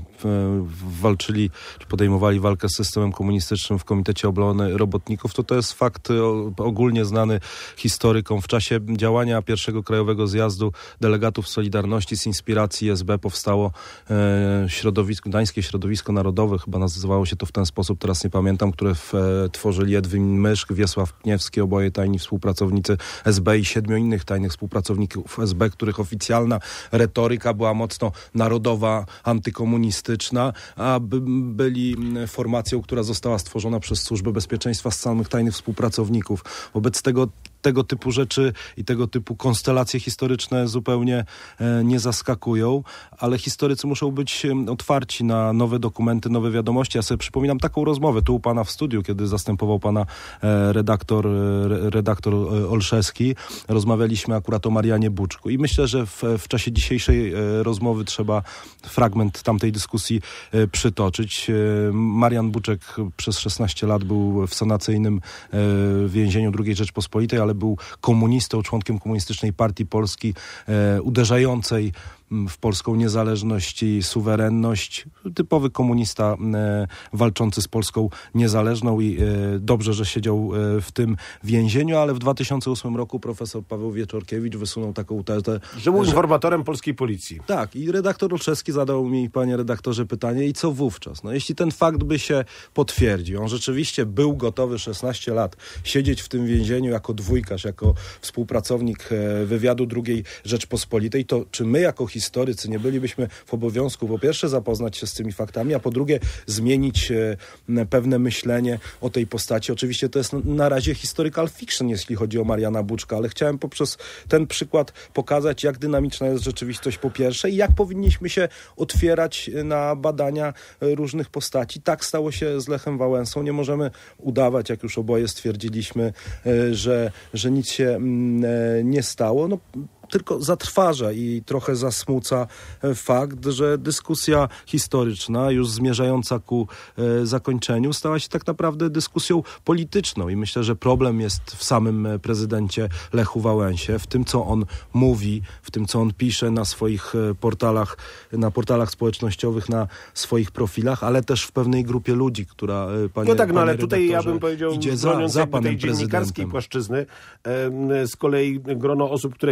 Speaker 2: walczyli, czy podejmowali walkę z systemem komunistycznym w Komitecie Obrony Robotników, to to jest fakt ogólnie znany historykom. W czasie działania pierwszego Krajowego Zjazdu Delegatów Solidarności z inspiracji S B powstało e, środowisko, Gdańskie Środowisko Narodowe, chyba nazywało się to w ten sposób, teraz nie pamiętam, które w, e, tworzyli Edwin Myszk, Wiesław Pniewski, oboje tajni współpracownicy S B i siedmiu innych tajnych współpracowników S B, których oficjalna retoryka była mocno narodowa, antykomunistyczna, a by, byli formacją, która została stworzona przez Służbę Bezpieczeństwa z samych tajnych współpracowników. Wobec tego tego typu rzeczy i tego typu konstelacje historyczne zupełnie e, nie zaskakują, ale historycy muszą być otwarci na nowe dokumenty, nowe wiadomości. Ja sobie przypominam taką rozmowę tu u pana w studiu, kiedy zastępował pana e, redaktor, e, redaktor e, Olszewski. Rozmawialiśmy akurat o Marianie Buczku i myślę, że w, w czasie dzisiejszej e, rozmowy trzeba fragment tamtej dyskusji e, przytoczyć. E, Marian Buczek przez szesnaście lat był w sanacyjnym e, więzieniu drugiej Rzeczpospolitej, ale był komunistą, członkiem Komunistycznej Partii Polski, e, uderzającej w polską niezależność i suwerenność. Typowy komunista e, walczący z Polską niezależną i e, dobrze, że siedział e, w tym więzieniu, ale w dwa tysiące ósmym roku profesor Paweł Wieczorkiewicz wysunął taką tezę,
Speaker 1: że był informatorem polskiej policji.
Speaker 2: Tak, i redaktor Olszewski zadał mi, panie redaktorze, pytanie, i co wówczas? No jeśli ten fakt by się potwierdził, on rzeczywiście był gotowy szesnaście lat siedzieć w tym więzieniu jako dwójkarz, jako współpracownik e, wywiadu drugiej Rzeczpospolitej, to czy my jako historycy nie bylibyśmy w obowiązku po pierwsze zapoznać się z tymi faktami, a po drugie zmienić e, pewne myślenie o tej postaci. Oczywiście to jest na, na razie historical fiction, jeśli chodzi o Mariana Buczka, ale chciałem poprzez ten przykład pokazać, jak dynamiczna jest rzeczywistość po pierwsze i jak powinniśmy się otwierać na badania różnych postaci. Tak stało się z Lechem Wałęsą. Nie możemy udawać, jak już oboje stwierdziliśmy, e, że, że nic się m, e, nie stało. No, tylko zatrważa i trochę zasmuca fakt, że dyskusja historyczna, już zmierzająca ku e, zakończeniu, stała się tak naprawdę dyskusją polityczną i myślę, że problem jest w samym prezydencie Lechu Wałęsie, w tym, co on mówi, w tym, co on pisze na swoich portalach, na portalach społecznościowych, na swoich profilach, ale też w pewnej grupie ludzi, która, panie,
Speaker 1: no tak, no ale
Speaker 2: tutaj
Speaker 1: ja bym powiedział,
Speaker 2: idzie za, za panem
Speaker 1: tej dziennikarskiej płaszczyzny, e, z kolei grono osób, które krytykują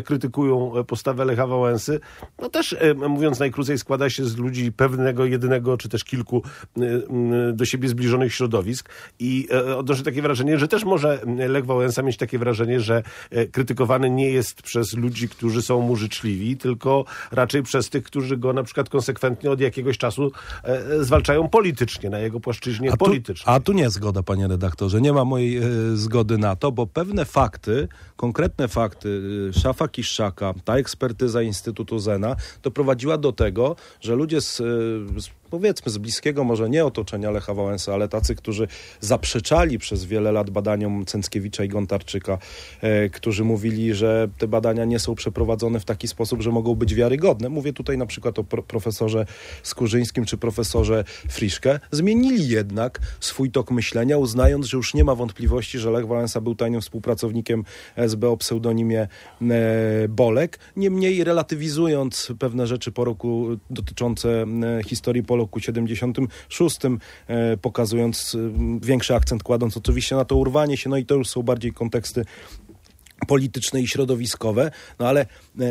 Speaker 1: krytykują postawę Lecha Wałęsy, no też, mówiąc najkrócej, składa się z ludzi pewnego, jedynego, czy też kilku do siebie zbliżonych środowisk i odnoszę takie wrażenie, że też może Lech Wałęsa mieć takie wrażenie, że krytykowany nie jest przez ludzi, którzy są mu życzliwi, tylko raczej przez tych, którzy go na przykład konsekwentnie od jakiegoś czasu zwalczają politycznie, na jego płaszczyźnie
Speaker 2: a tu,
Speaker 1: politycznej.
Speaker 2: A tu nie zgoda, panie redaktorze. Nie ma mojej e, zgody na to, bo pewne fakty, konkretne fakty e, szafa Kiszczaka, ta ekspertyza Instytutu Zena doprowadziła do tego, że ludzie z, e, z powiedzmy z bliskiego, może nie otoczenia Lecha Wałęsy, ale tacy, którzy zaprzeczali przez wiele lat badaniom Cęckiewicza i Gontarczyka, e, którzy mówili, że te badania nie są przeprowadzone w taki sposób, że mogą być wiarygodne. Mówię tutaj na przykład o pro, profesorze Skurzyńskim czy profesorze Friszke. Zmienili jednak swój tok myślenia, uznając, że już nie ma wątpliwości, że Lech Wałęsa był tajnym współpracownikiem S B o pseudonimie e, Bolek. Niemniej relatywizując pewne rzeczy po roku dotyczące e, historii po roku siedemdziesiątym szóstym, e, pokazując e, większy akcent, kładąc oczywiście na to urwanie się, no i to już są bardziej konteksty polityczne i środowiskowe, no ale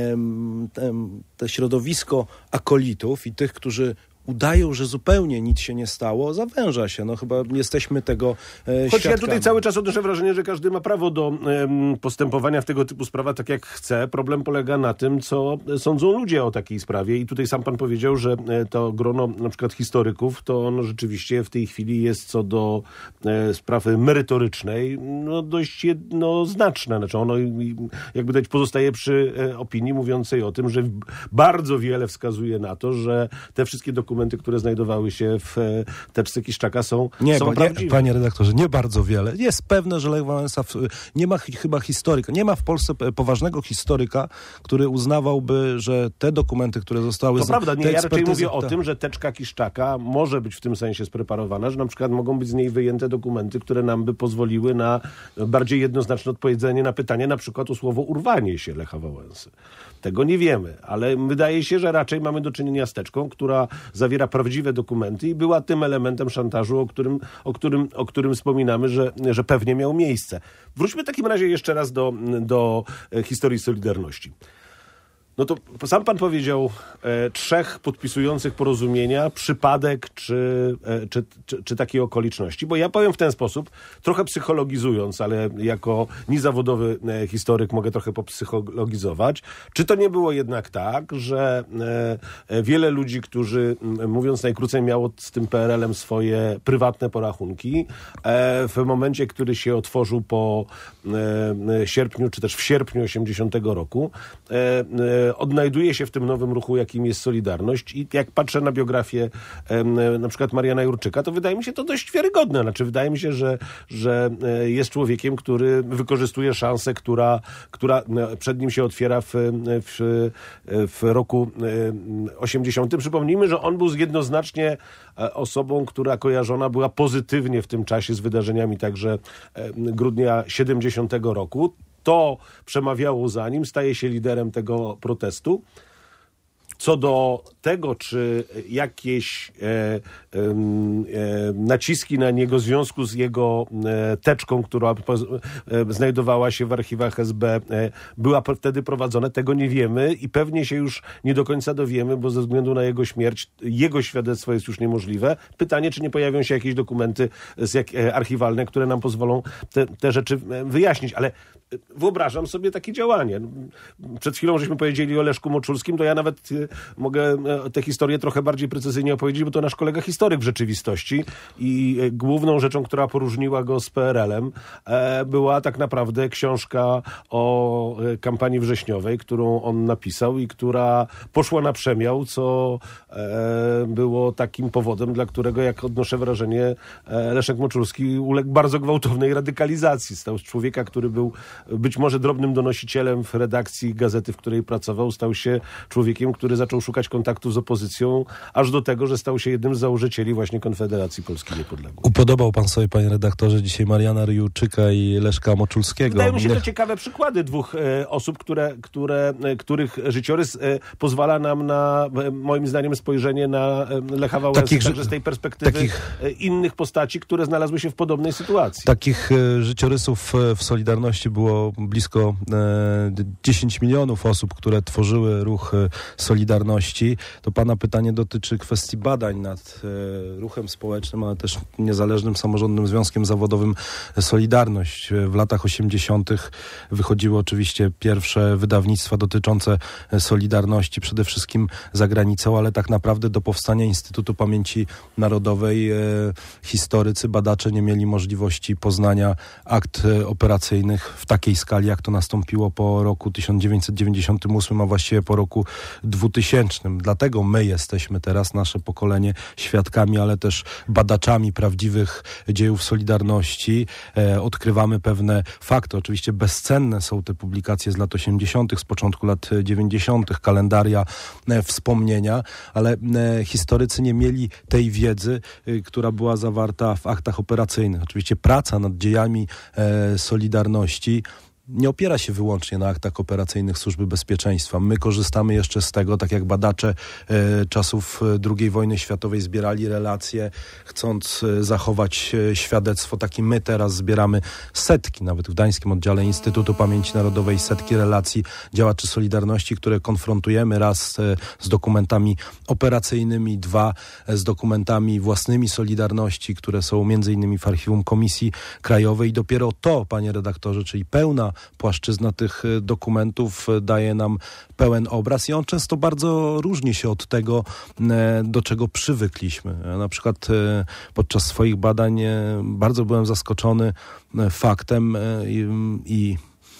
Speaker 2: em, tem, te środowisko akolitów i tych, którzy udają, że zupełnie nic się nie stało, zawęża się. No chyba jesteśmy tego e,
Speaker 1: Choć
Speaker 2: świadkami.
Speaker 1: ja tutaj cały czas odnoszę wrażenie, że każdy ma prawo do em, postępowania w tego typu sprawach tak jak chce. Problem polega na tym, co sądzą ludzie o takiej sprawie i tutaj sam pan powiedział, że e, to grono na przykład historyków, to ono rzeczywiście w tej chwili jest co do e, sprawy merytorycznej no dość jednoznaczne. Znaczy ono jakby dać pozostaje przy e, opinii mówiącej o tym, że bardzo wiele wskazuje na to, że te wszystkie dokumenty dokumenty, które znajdowały się w teczce Kiszczaka są,
Speaker 2: nie,
Speaker 1: są
Speaker 2: bo
Speaker 1: prawdziwe.
Speaker 2: Nie, panie redaktorze, nie bardzo wiele. Jest pewne, że Lech Wałęsa w, nie ma ch- chyba historyka, nie ma w Polsce poważnego historyka, który uznawałby, że te dokumenty, które zostały...
Speaker 1: To
Speaker 2: z,
Speaker 1: prawda, nie, ja raczej mówię
Speaker 2: ta...
Speaker 1: o tym, że teczka Kiszczaka może być w tym sensie spreparowana, że na przykład mogą być z niej wyjęte dokumenty, które nam by pozwoliły na bardziej jednoznaczne odpowiedzenie na pytanie na przykład o słowo urwanie się Lecha Wałęsy. Tego nie wiemy, ale wydaje się, że raczej mamy do czynienia z teczką, która zawiera prawdziwe dokumenty i była tym elementem szantażu, o którym, o którym, o którym wspominamy, że, że pewnie miał miejsce. Wróćmy w takim razie jeszcze raz do, do historii Solidarności. No to sam pan powiedział e, trzech podpisujących porozumienia, przypadek czy, e, czy, czy, czy takiej okoliczności. Bo ja powiem w ten sposób, trochę psychologizując, ale jako niezawodowy e, historyk mogę trochę popsychologizować. Czy to nie było jednak tak, że e, wiele ludzi, którzy m, mówiąc najkrócej miało z tym P R L-em swoje prywatne porachunki, e, w momencie, który się otworzył po e, sierpniu, czy też w sierpniu osiemdziesiątego roku, e, e, odnajduje się w tym nowym ruchu, jakim jest Solidarność i jak patrzę na biografię em, na przykład Mariana Jurczyka, to wydaje mi się to dość wiarygodne. Znaczy wydaje mi się, że, że jest człowiekiem, który wykorzystuje szansę, która, która przed nim się otwiera w, w, w roku osiemdziesiątym. Przypomnijmy, że on był jednoznacznie osobą, która kojarzona była pozytywnie w tym czasie z wydarzeniami także grudnia siedemdziesiątego roku. To przemawiało za nim, staje się liderem tego protestu. Co do tego, czy jakieś e, e, naciski na niego w związku z jego e, teczką, która e, znajdowała się w archiwach S B, e, była wtedy prowadzone, tego nie wiemy i pewnie się już nie do końca dowiemy, bo ze względu na jego śmierć jego świadectwo jest już niemożliwe. Pytanie, czy nie pojawią się jakieś dokumenty z jak, e, archiwalne, które nam pozwolą te, te rzeczy wyjaśnić, ale wyobrażam sobie takie działanie. Przed chwilą żeśmy powiedzieli o Leszku Moczulskim, to ja nawet mogę tę historię trochę bardziej precyzyjnie opowiedzieć, bo to nasz kolega historyk w rzeczywistości i główną rzeczą, która poróżniła go z P R L-em, była tak naprawdę książka o kampanii wrześniowej, którą on napisał i która poszła na przemiał, co było takim powodem, dla którego, jak odnoszę wrażenie, Leszek Moczulski uległ bardzo gwałtownej radykalizacji. Stał z człowieka, który był być może drobnym donosicielem w redakcji gazety, w której pracował, stał się człowiekiem, który zaczął szukać kontaktu z opozycją, aż do tego, że stał się jednym z założycieli właśnie Konfederacji Polski Niepodległej.
Speaker 2: Upodobał pan sobie, panie redaktorze, dzisiaj Mariana Ryjurczyka i Leszka Moczulskiego.
Speaker 1: Wydają mi się to ciekawe przykłady dwóch e, osób, które, które, e, których życiorys e, pozwala nam na, e, moim zdaniem, spojrzenie na e, Lecha Wałęsę, takich, także z tej perspektywy takich, e, innych postaci, które znalazły się w podobnej sytuacji.
Speaker 2: Takich e, życiorysów e, w Solidarności było blisko e, dziesięć milionów osób, które tworzyły ruch e, Solidarności. To pana pytanie dotyczy kwestii badań nad e, ruchem społecznym, ale też niezależnym samorządnym związkiem zawodowym Solidarność. W latach osiemdziesiątych wychodziły oczywiście pierwsze wydawnictwa dotyczące Solidarności, przede wszystkim za granicą, ale tak naprawdę do powstania Instytutu Pamięci Narodowej e, historycy, badacze nie mieli możliwości poznania akt e, operacyjnych w takiej skali, jak to nastąpiło po roku tysiąc dziewięćset dziewięćdziesiątym ósmym, a właściwie po roku dwutysięcznym. Dlatego my jesteśmy teraz, nasze pokolenie, świadkami, ale też badaczami prawdziwych dziejów Solidarności. E, odkrywamy pewne fakty. Oczywiście bezcenne są te publikacje z lat osiemdziesiątych, z początku lat dziewięćdziesiątych, kalendaria, e, wspomnienia, ale e, historycy nie mieli tej wiedzy, e, która była zawarta w aktach operacyjnych. Oczywiście praca nad dziejami e, Solidarności nie opiera się wyłącznie na aktach operacyjnych Służby Bezpieczeństwa. My korzystamy jeszcze z tego, tak jak badacze e, czasów drugiej wojny światowej zbierali relacje, chcąc e, zachować e, świadectwo. Taki my teraz zbieramy setki, nawet w Gdańskim oddziale Instytutu Pamięci Narodowej, setki relacji działaczy Solidarności, które konfrontujemy raz e, z dokumentami operacyjnymi, dwa e, z dokumentami własnymi Solidarności, które są między innymi w archiwum Komisji Krajowej. I dopiero to, panie redaktorze, czyli pełna płaszczyzna tych dokumentów daje nam pełen obraz i on często bardzo różni się od tego, do czego przywykliśmy. Na przykład podczas swoich badań bardzo byłem zaskoczony faktem i, i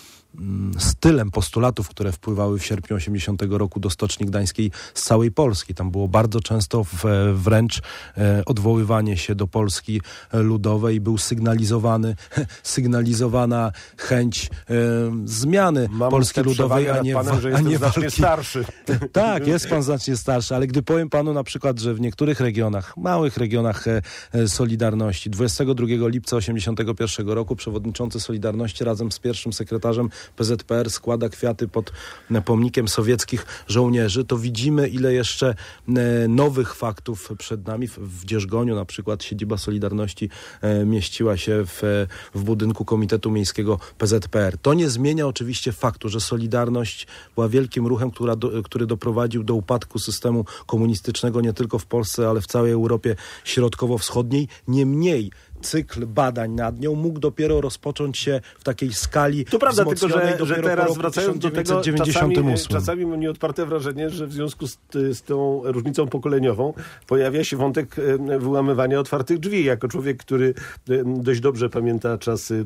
Speaker 2: stylem postulatów, które wpływały w sierpniu osiemdziesiątego roku do Stoczni Gdańskiej z całej Polski. Tam było bardzo często w, wręcz e, odwoływanie się do Polski Ludowej. Był sygnalizowany, sygnalizowana chęć e, zmiany
Speaker 1: Mam
Speaker 2: Polski Ludowej, a nie,
Speaker 1: panem, że
Speaker 2: a nie
Speaker 1: znacznie
Speaker 2: walki.
Speaker 1: starszy.
Speaker 2: Tak, jest pan znacznie starszy, ale gdy powiem panu na przykład, że w niektórych regionach, małych regionach e, e, Solidarności, dwudziestego drugiego lipca osiemdziesiątego pierwszego roku przewodniczący Solidarności razem z pierwszym sekretarzem P Z P R składa kwiaty pod pomnikiem sowieckich żołnierzy, to widzimy, ile jeszcze nowych faktów przed nami. W Dzierżgoniu na przykład siedziba Solidarności mieściła się w, w budynku Komitetu Miejskiego P Z P R. To nie zmienia oczywiście faktu, że Solidarność była wielkim ruchem, która do, który doprowadził do upadku systemu komunistycznego nie tylko w Polsce, ale w całej Europie Środkowo-Wschodniej. Niemniej cykl badań nad nią mógł dopiero rozpocząć się w takiej skali
Speaker 1: to prawda, tylko że, że teraz wracając do tego, czasami,
Speaker 2: ósmym.
Speaker 1: czasami mam nieodparte wrażenie, że w związku z, z tą różnicą pokoleniową pojawia się wątek wyłamywania otwartych drzwi. Jako człowiek, który dość dobrze pamięta czasy,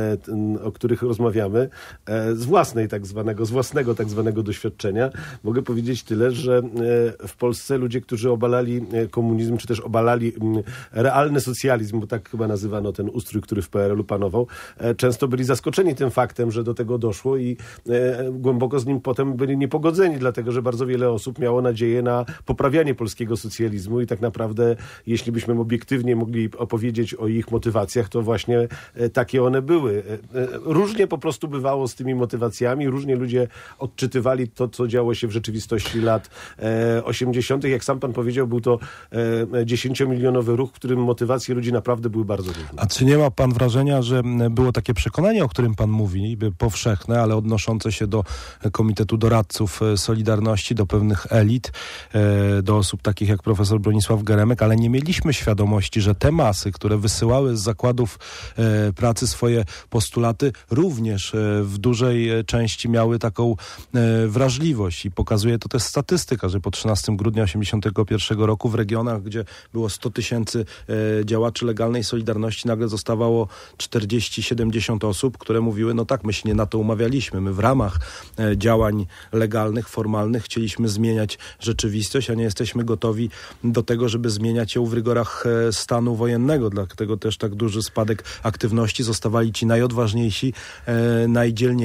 Speaker 1: o których rozmawiamy, z własnej tak zwanego, z własnego tak zwanego doświadczenia, mogę powiedzieć tyle, że w Polsce ludzie, którzy obalali komunizm, czy też obalali realny socjalizm, bo tak chyba nazywano ten ustrój, który w P R L u panował, e, często byli zaskoczeni tym faktem, że do tego doszło i e, głęboko z nim potem byli niepogodzeni, dlatego że bardzo wiele osób miało nadzieję na poprawianie polskiego socjalizmu i tak naprawdę, jeśli byśmy obiektywnie mogli opowiedzieć o ich motywacjach, to właśnie e, takie one były. E, e, różnie po prostu bywało z tymi motywacjami, różnie ludzie odczytywali to, co działo się w rzeczywistości lat e, osiemdziesiątych. Jak sam pan powiedział, był to e, dziesięciomilionowy ruch, w którym motywacje ludzi naprawdę były bardzo różne.
Speaker 2: A czy nie ma pan wrażenia, że było takie przekonanie, o którym pan mówi, powszechne, ale odnoszące się do Komitetu Doradców Solidarności, do pewnych elit, do osób takich jak profesor Bronisław Geremek, ale nie mieliśmy świadomości, że te masy, które wysyłały z zakładów pracy swoje postulaty, również w dużej części miały taką wrażliwość i pokazuje to też statystyka, że po trzynastego grudnia osiemdziesiątego pierwszego roku w regionach, gdzie było sto tysięcy działaczy legalnej Solidarności, nagle zostawało czterdzieści siedemdziesiąt osób, które mówiły, no tak, my się nie na to umawialiśmy, my w ramach e, działań legalnych, formalnych chcieliśmy zmieniać rzeczywistość, a nie jesteśmy gotowi do tego, żeby zmieniać ją w rygorach e, stanu wojennego, dlatego też tak duży spadek aktywności, zostawali ci najodważniejsi, e, najdzielniejsi.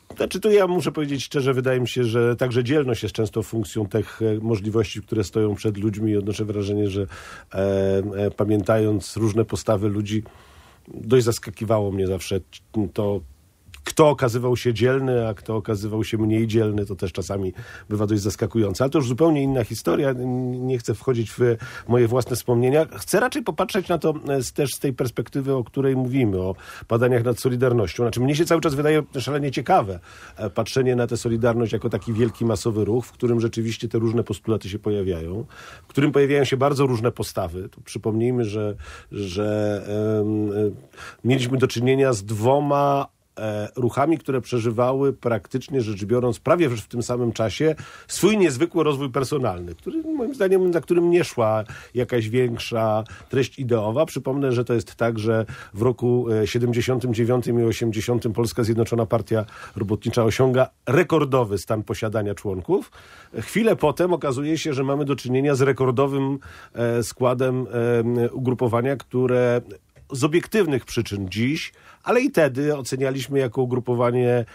Speaker 1: Znaczy tu ja muszę powiedzieć szczerze, wydaje mi się, że także dzielność jest często funkcją tych możliwości, które stoją przed ludźmi i odnoszę wrażenie, że e, e, pamiętając różne postawy ludzi, dość zaskakiwało mnie zawsze to, kto okazywał się dzielny, a kto okazywał się mniej dzielny, to też czasami bywa dość zaskakujące. Ale to już zupełnie inna historia. Nie chcę wchodzić w moje własne wspomnienia. Chcę raczej popatrzeć na to też z tej perspektywy, o której mówimy, o badaniach nad Solidarnością. Znaczy, mnie się cały czas wydaje szalenie ciekawe patrzenie na tę Solidarność jako taki wielki, masowy ruch, w którym rzeczywiście te różne postulaty się pojawiają, w którym pojawiają się bardzo różne postawy. Tu przypomnijmy, że, że um, mieliśmy do czynienia z dwoma ruchami, które przeżywały praktycznie rzecz biorąc prawie w tym samym czasie swój niezwykły rozwój personalny, który moim zdaniem, na którym nie szła jakaś większa treść ideowa. Przypomnę, że to jest tak, że w roku siedemdziesiątym dziewiątym i osiemdziesiątym Polska Zjednoczona Partia Robotnicza osiąga rekordowy stan posiadania członków. Chwilę potem okazuje się, że mamy do czynienia z rekordowym składem ugrupowania, które z obiektywnych przyczyn dziś, ale i wtedy ocenialiśmy jako ugrupowanie e,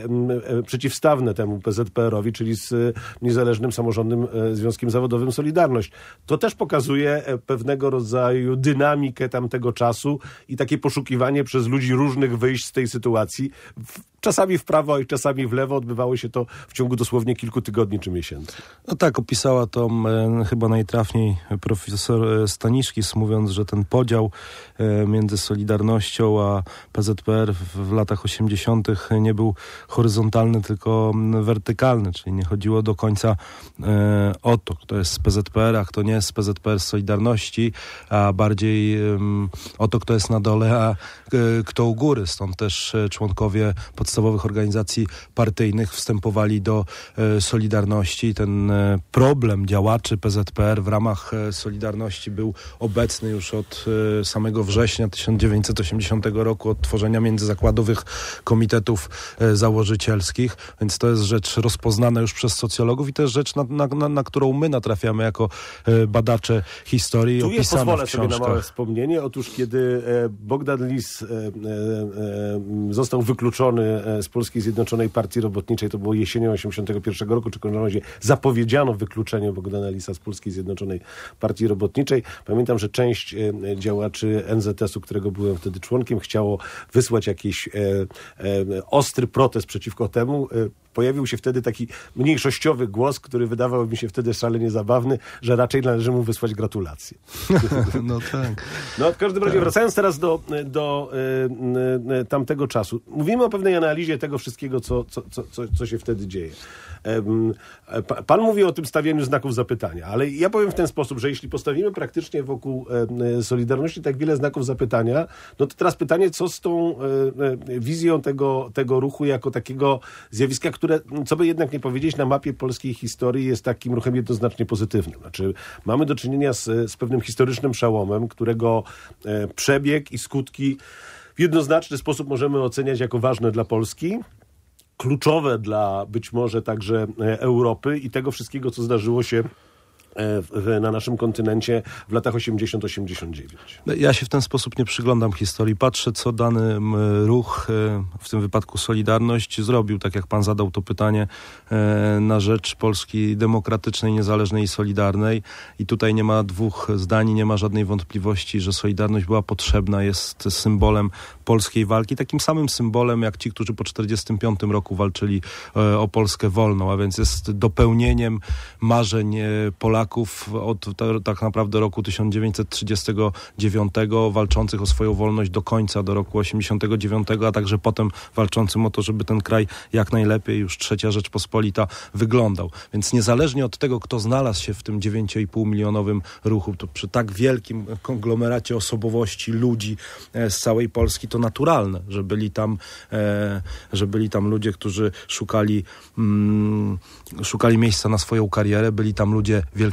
Speaker 1: e, przeciwstawne temu P Z P R owi, czyli z Niezależnym Samorządnym e, Związkiem Zawodowym Solidarność. To też pokazuje e, pewnego rodzaju dynamikę tamtego czasu i takie poszukiwanie przez ludzi różnych wyjść z tej sytuacji. W, czasami w prawo i czasami w lewo. Odbywało się to w ciągu dosłownie kilku tygodni czy miesięcy.
Speaker 2: No tak, opisała to e, chyba najtrafniej profesor Staniszkis, mówiąc, że ten podział e, między Solidarnością a P Z P R w, w latach osiemdziesiątych nie był horyzontalny, tylko wertykalny, czyli nie chodziło do końca e, o to, kto jest z P Z P R, a kto nie jest z P Z P R z Solidarności, a bardziej e, o to, kto jest na dole, a e, kto u góry. Stąd też e, członkowie podstawowych organizacji partyjnych wstępowali do e, Solidarności. Ten e, problem działaczy P Z P R w ramach e, Solidarności był obecny już od e, samego września tysiąc dziewięćset osiemdziesiątego roku, od tworzenia międzyzakładowych komitetów e, założycielskich, więc to jest rzecz rozpoznana już przez socjologów i to jest rzecz, na, na, na, na którą my natrafiamy jako e, badacze historii.
Speaker 1: Tu jest, pozwolę
Speaker 2: w
Speaker 1: sobie na małe wspomnienie. Otóż kiedy e, Bogdan Lis e, e, e, został wykluczony z Polskiej Zjednoczonej Partii Robotniczej, to było jesienią osiemdziesiątego pierwszego roku, czy w każdym razie zapowiedziano wykluczenie Bogdana Lisa z Polskiej Zjednoczonej Partii Robotniczej. Pamiętam, że część e, działaczy N Z S u, którego byłem wtedy członkiem, chciało wysłać jakiś e, e, ostry protest przeciwko temu. E, Pojawił się wtedy taki mniejszościowy głos, który wydawał mi się wtedy szalenie zabawny, że raczej należy mu wysłać gratulacje.
Speaker 2: No tak.
Speaker 1: No w każdym razie, wracając teraz do, do y, y, tamtego czasu. Mówimy o pewnej analizie tego wszystkiego, co, co, co, co się wtedy dzieje. Pan mówi o tym stawianiu znaków zapytania, ale ja powiem w ten sposób, że jeśli postawimy praktycznie wokół Solidarności tak wiele znaków zapytania, no to teraz pytanie, co z tą wizją tego, tego ruchu jako takiego zjawiska, które, co by jednak nie powiedzieć, na mapie polskiej historii jest takim ruchem jednoznacznie pozytywnym. Znaczy, mamy do czynienia z, z pewnym historycznym przełomem, którego przebieg i skutki w jednoznaczny sposób możemy oceniać jako ważne dla Polski, kluczowe dla być może także Europy i tego wszystkiego, co zdarzyło się w, na naszym kontynencie w latach osiemdziesiątym osiemdziesiątym dziewiątym.
Speaker 2: Ja się w ten sposób nie przyglądam historii. Patrzę, co dany ruch, w tym wypadku Solidarność, zrobił, tak jak pan zadał to pytanie, na rzecz Polski demokratycznej, niezależnej i solidarnej. I tutaj nie ma dwóch zdań, nie ma żadnej wątpliwości, że Solidarność była potrzebna, jest symbolem polskiej walki, takim samym symbolem jak ci, którzy po czterdziestym piątym roku walczyli o Polskę wolną, a więc jest dopełnieniem marzeń Polaków od tak naprawdę roku tysiąc dziewięćset trzydziestego dziewiątego, walczących o swoją wolność do końca, do roku osiemdziesiątego dziewiątego, a także potem walczącym o to, żeby ten kraj jak najlepiej, już trzecia Rzeczpospolita, wyglądał. Więc niezależnie od tego, kto znalazł się w tym dziewięciu i pół milionowym ruchu, to przy tak wielkim konglomeracie osobowości, ludzi z całej Polski, to naturalne, że byli tam, e, że byli tam ludzie, którzy szukali, mm, szukali miejsca na swoją karierę, byli tam ludzie wielkiego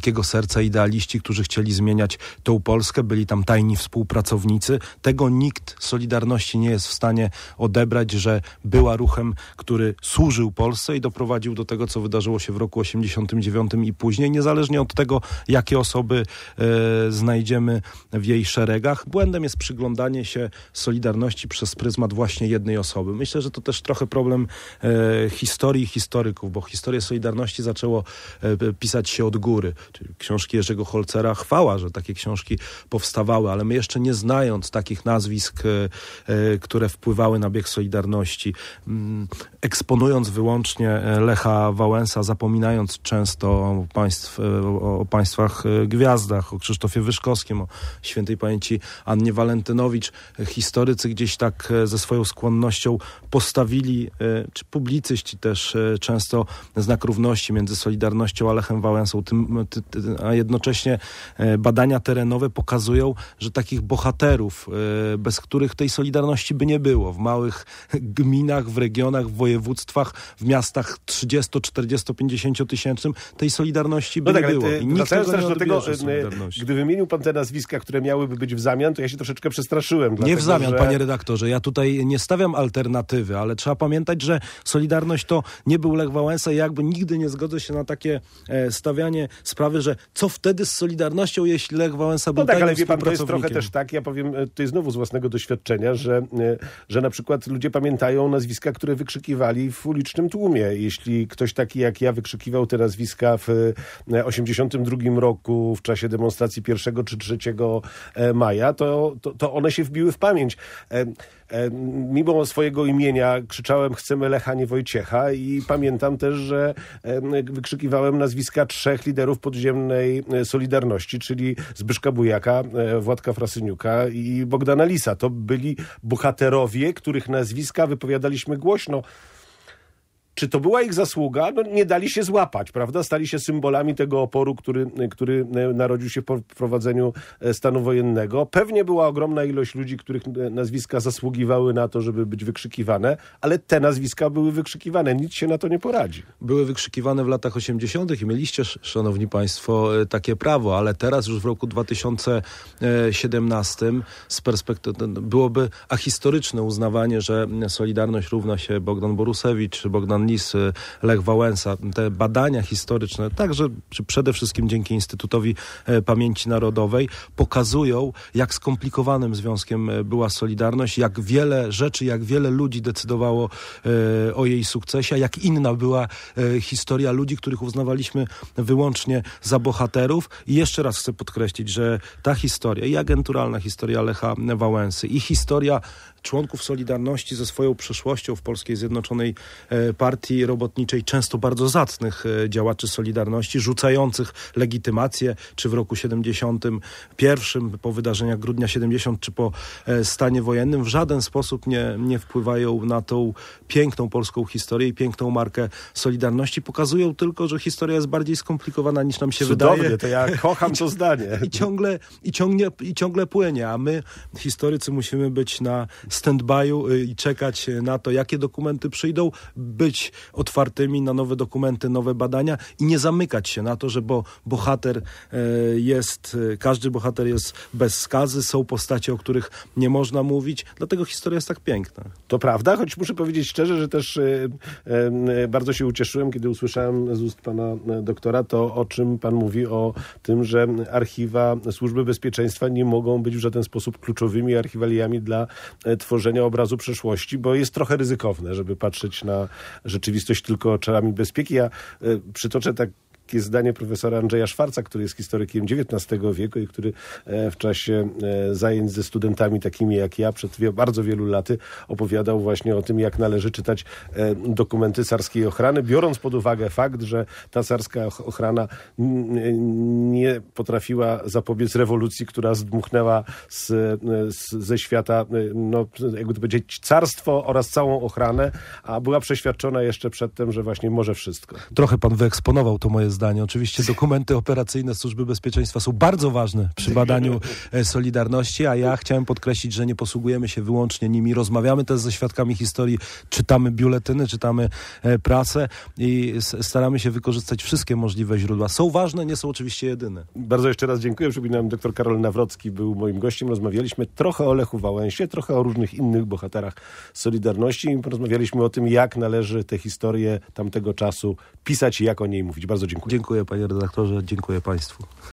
Speaker 2: wielkiego serca idealiści, którzy chcieli zmieniać tą Polskę. Byli tam tajni współpracownicy. Tego nikt Solidarności nie jest w stanie odebrać, że była ruchem, który służył Polsce i doprowadził do tego, co wydarzyło się w roku osiemdziesiątym dziewiątym i później, niezależnie od tego, jakie osoby e, znajdziemy w jej szeregach. Błędem jest przyglądanie się Solidarności przez pryzmat właśnie jednej osoby. Myślę, że to też trochę problem e, historii i historyków, bo historię Solidarności zaczęło e, pisać się od góry. Czyli książki Jerzego Holcera, chwała, że takie książki powstawały, ale my jeszcze nie znając takich nazwisk, e, e, które wpływały na bieg Solidarności, m, eksponując wyłącznie Lecha Wałęsa, zapominając często o, państw, o, o państwach gwiazdach, o Krzysztofie Wyszkowskim, o świętej pamięci Annie Walentynowicz, historycy gdzieś tak ze swoją skłonnością postawili, czy publicyści też często, znak równości między Solidarnością a Lechem Wałęsą, tym, a jednocześnie badania terenowe pokazują, że takich bohaterów, bez których tej Solidarności by nie było, w małych gminach, w regionach, w województwach, w miastach trzydziesto, czterdziesto, pięćdziesiąt tysięcznym, tej Solidarności by no tak, nie było. I nikt tego nie
Speaker 1: do tego, gdy wymienił pan te nazwiska, które miałyby być w zamian, to ja się troszeczkę przestraszyłem.
Speaker 2: Nie
Speaker 1: dlatego,
Speaker 2: w zamian,
Speaker 1: że...
Speaker 2: panie redaktorze. Ja tutaj nie stawiam alternatywy, ale trzeba pamiętać, że Solidarność to nie był Lech Wałęsa i jakby nigdy nie zgodzę się na takie e, stawianie sprawy, że co wtedy z Solidarnością, jeśli Lech Wałęsa był
Speaker 1: no tak, ale wie pan, to
Speaker 2: jest
Speaker 1: trochę też tak, ja powiem tutaj znowu z własnego doświadczenia, że, że na przykład ludzie pamiętają nazwiska, które wykrzykiwali w ulicznym tłumie. Jeśli ktoś taki jak ja wykrzykiwał te nazwiska w osiemdziesiątym drugim roku w czasie demonstracji pierwszego czy trzeciego maja, to, to, to one się wbiły w pamięć. Mimo swojego imienia krzyczałem chcemy Lecha, nie Wojciecha i pamiętam też, że wykrzykiwałem nazwiska trzech liderów podziemnej Solidarności, czyli Zbyszka Bujaka, Władka Frasyniuka i Bogdana Lisa. To byli bohaterowie, których nazwiska wypowiadaliśmy głośno. Czy to była ich zasługa? No, nie dali się złapać, prawda? Stali się symbolami tego oporu, który, który narodził się po wprowadzeniu stanu wojennego. Pewnie była ogromna ilość ludzi, których nazwiska zasługiwały na to, żeby być wykrzykiwane, ale te nazwiska były wykrzykiwane. Nic się na to nie poradzi.
Speaker 2: Były wykrzykiwane w latach osiemdziesiątych i mieliście, szanowni państwo, takie prawo, ale teraz już w roku dwa tysiące siedemnastym z perspektywy byłoby ahistoryczne uznawanie, że Solidarność równa się Bogdan Borusewicz, Bogdan Lis, Lech Wałęsa. Te badania historyczne, także czy przede wszystkim dzięki Instytutowi Pamięci Narodowej, pokazują, jak skomplikowanym związkiem była Solidarność, jak wiele rzeczy, jak wiele ludzi decydowało e, o jej sukcesie, jak inna była e, historia ludzi, których uznawaliśmy wyłącznie za bohaterów. I jeszcze raz chcę podkreślić, że ta historia, i agenturalna historia Lecha Wałęsy, i historia członków Solidarności ze swoją przeszłością w Polskiej Zjednoczonej Partii Robotniczej, często bardzo zacnych działaczy Solidarności, rzucających legitymację, czy w roku siedemdziesiątym pierwszym, po wydarzeniach grudnia siedemdziesiątego, czy po stanie wojennym, w żaden sposób nie, nie wpływają na tą piękną polską historię i piękną markę Solidarności. Pokazują tylko, że historia jest bardziej skomplikowana, niż nam się
Speaker 1: Cudownie,
Speaker 2: wydaje.
Speaker 1: To ja kocham to zdanie.
Speaker 2: I ciągle, i, ciągnie, I ciągle płynie, a my, historycy, musimy być na stand-by'u i czekać na to, jakie dokumenty przyjdą, być otwartymi na nowe dokumenty, nowe badania i nie zamykać się na to, że bo bohater jest, każdy bohater jest bez skazy, są postacie, o których nie można mówić, dlatego historia jest tak piękna.
Speaker 1: To prawda, choć muszę powiedzieć szczerze, że też e, e, bardzo się ucieszyłem, kiedy usłyszałem z ust pana doktora to, o czym pan mówi, o tym, że archiwa Służby Bezpieczeństwa nie mogą być w żaden sposób kluczowymi archiwaliami dla tworzenia obrazu przeszłości, bo jest trochę ryzykowne, żeby patrzeć na rzeczywistość tylko oczami bezpieki. Ja y, przytoczę tak takie zdanie profesora Andrzeja Szwarca, który jest historykiem dziewiętnastego wieku i który w czasie zajęć ze studentami takimi jak ja przed wie, bardzo wielu laty opowiadał właśnie o tym, jak należy czytać dokumenty carskiej ochrany, biorąc pod uwagę fakt, że ta carska ochrana nie potrafiła zapobiec rewolucji, która zdmuchnęła z, z, ze świata, no, jakby to powiedzieć, carstwo oraz całą ochranę, a była przeświadczona jeszcze przedtem, że właśnie może wszystko.
Speaker 2: Trochę pan wyeksponował to moje zdanie. Oczywiście dokumenty operacyjne Służby Bezpieczeństwa są bardzo ważne przy badaniu Solidarności, a ja chciałem podkreślić, że nie posługujemy się wyłącznie nimi. Rozmawiamy też ze świadkami historii, czytamy biuletyny, czytamy prasę i staramy się wykorzystać wszystkie możliwe źródła. Są ważne, nie są oczywiście jedyne.
Speaker 1: Bardzo jeszcze raz dziękuję. Przypominam, doktor Karol Nawrocki był moim gościem. Rozmawialiśmy trochę o Lechu Wałęsie, trochę o różnych innych bohaterach Solidarności i porozmawialiśmy o tym, jak należy tę historię tamtego czasu pisać i jak o niej mówić. Bardzo dziękuję.
Speaker 2: Dziękuję panie redaktorze, dziękuję państwu.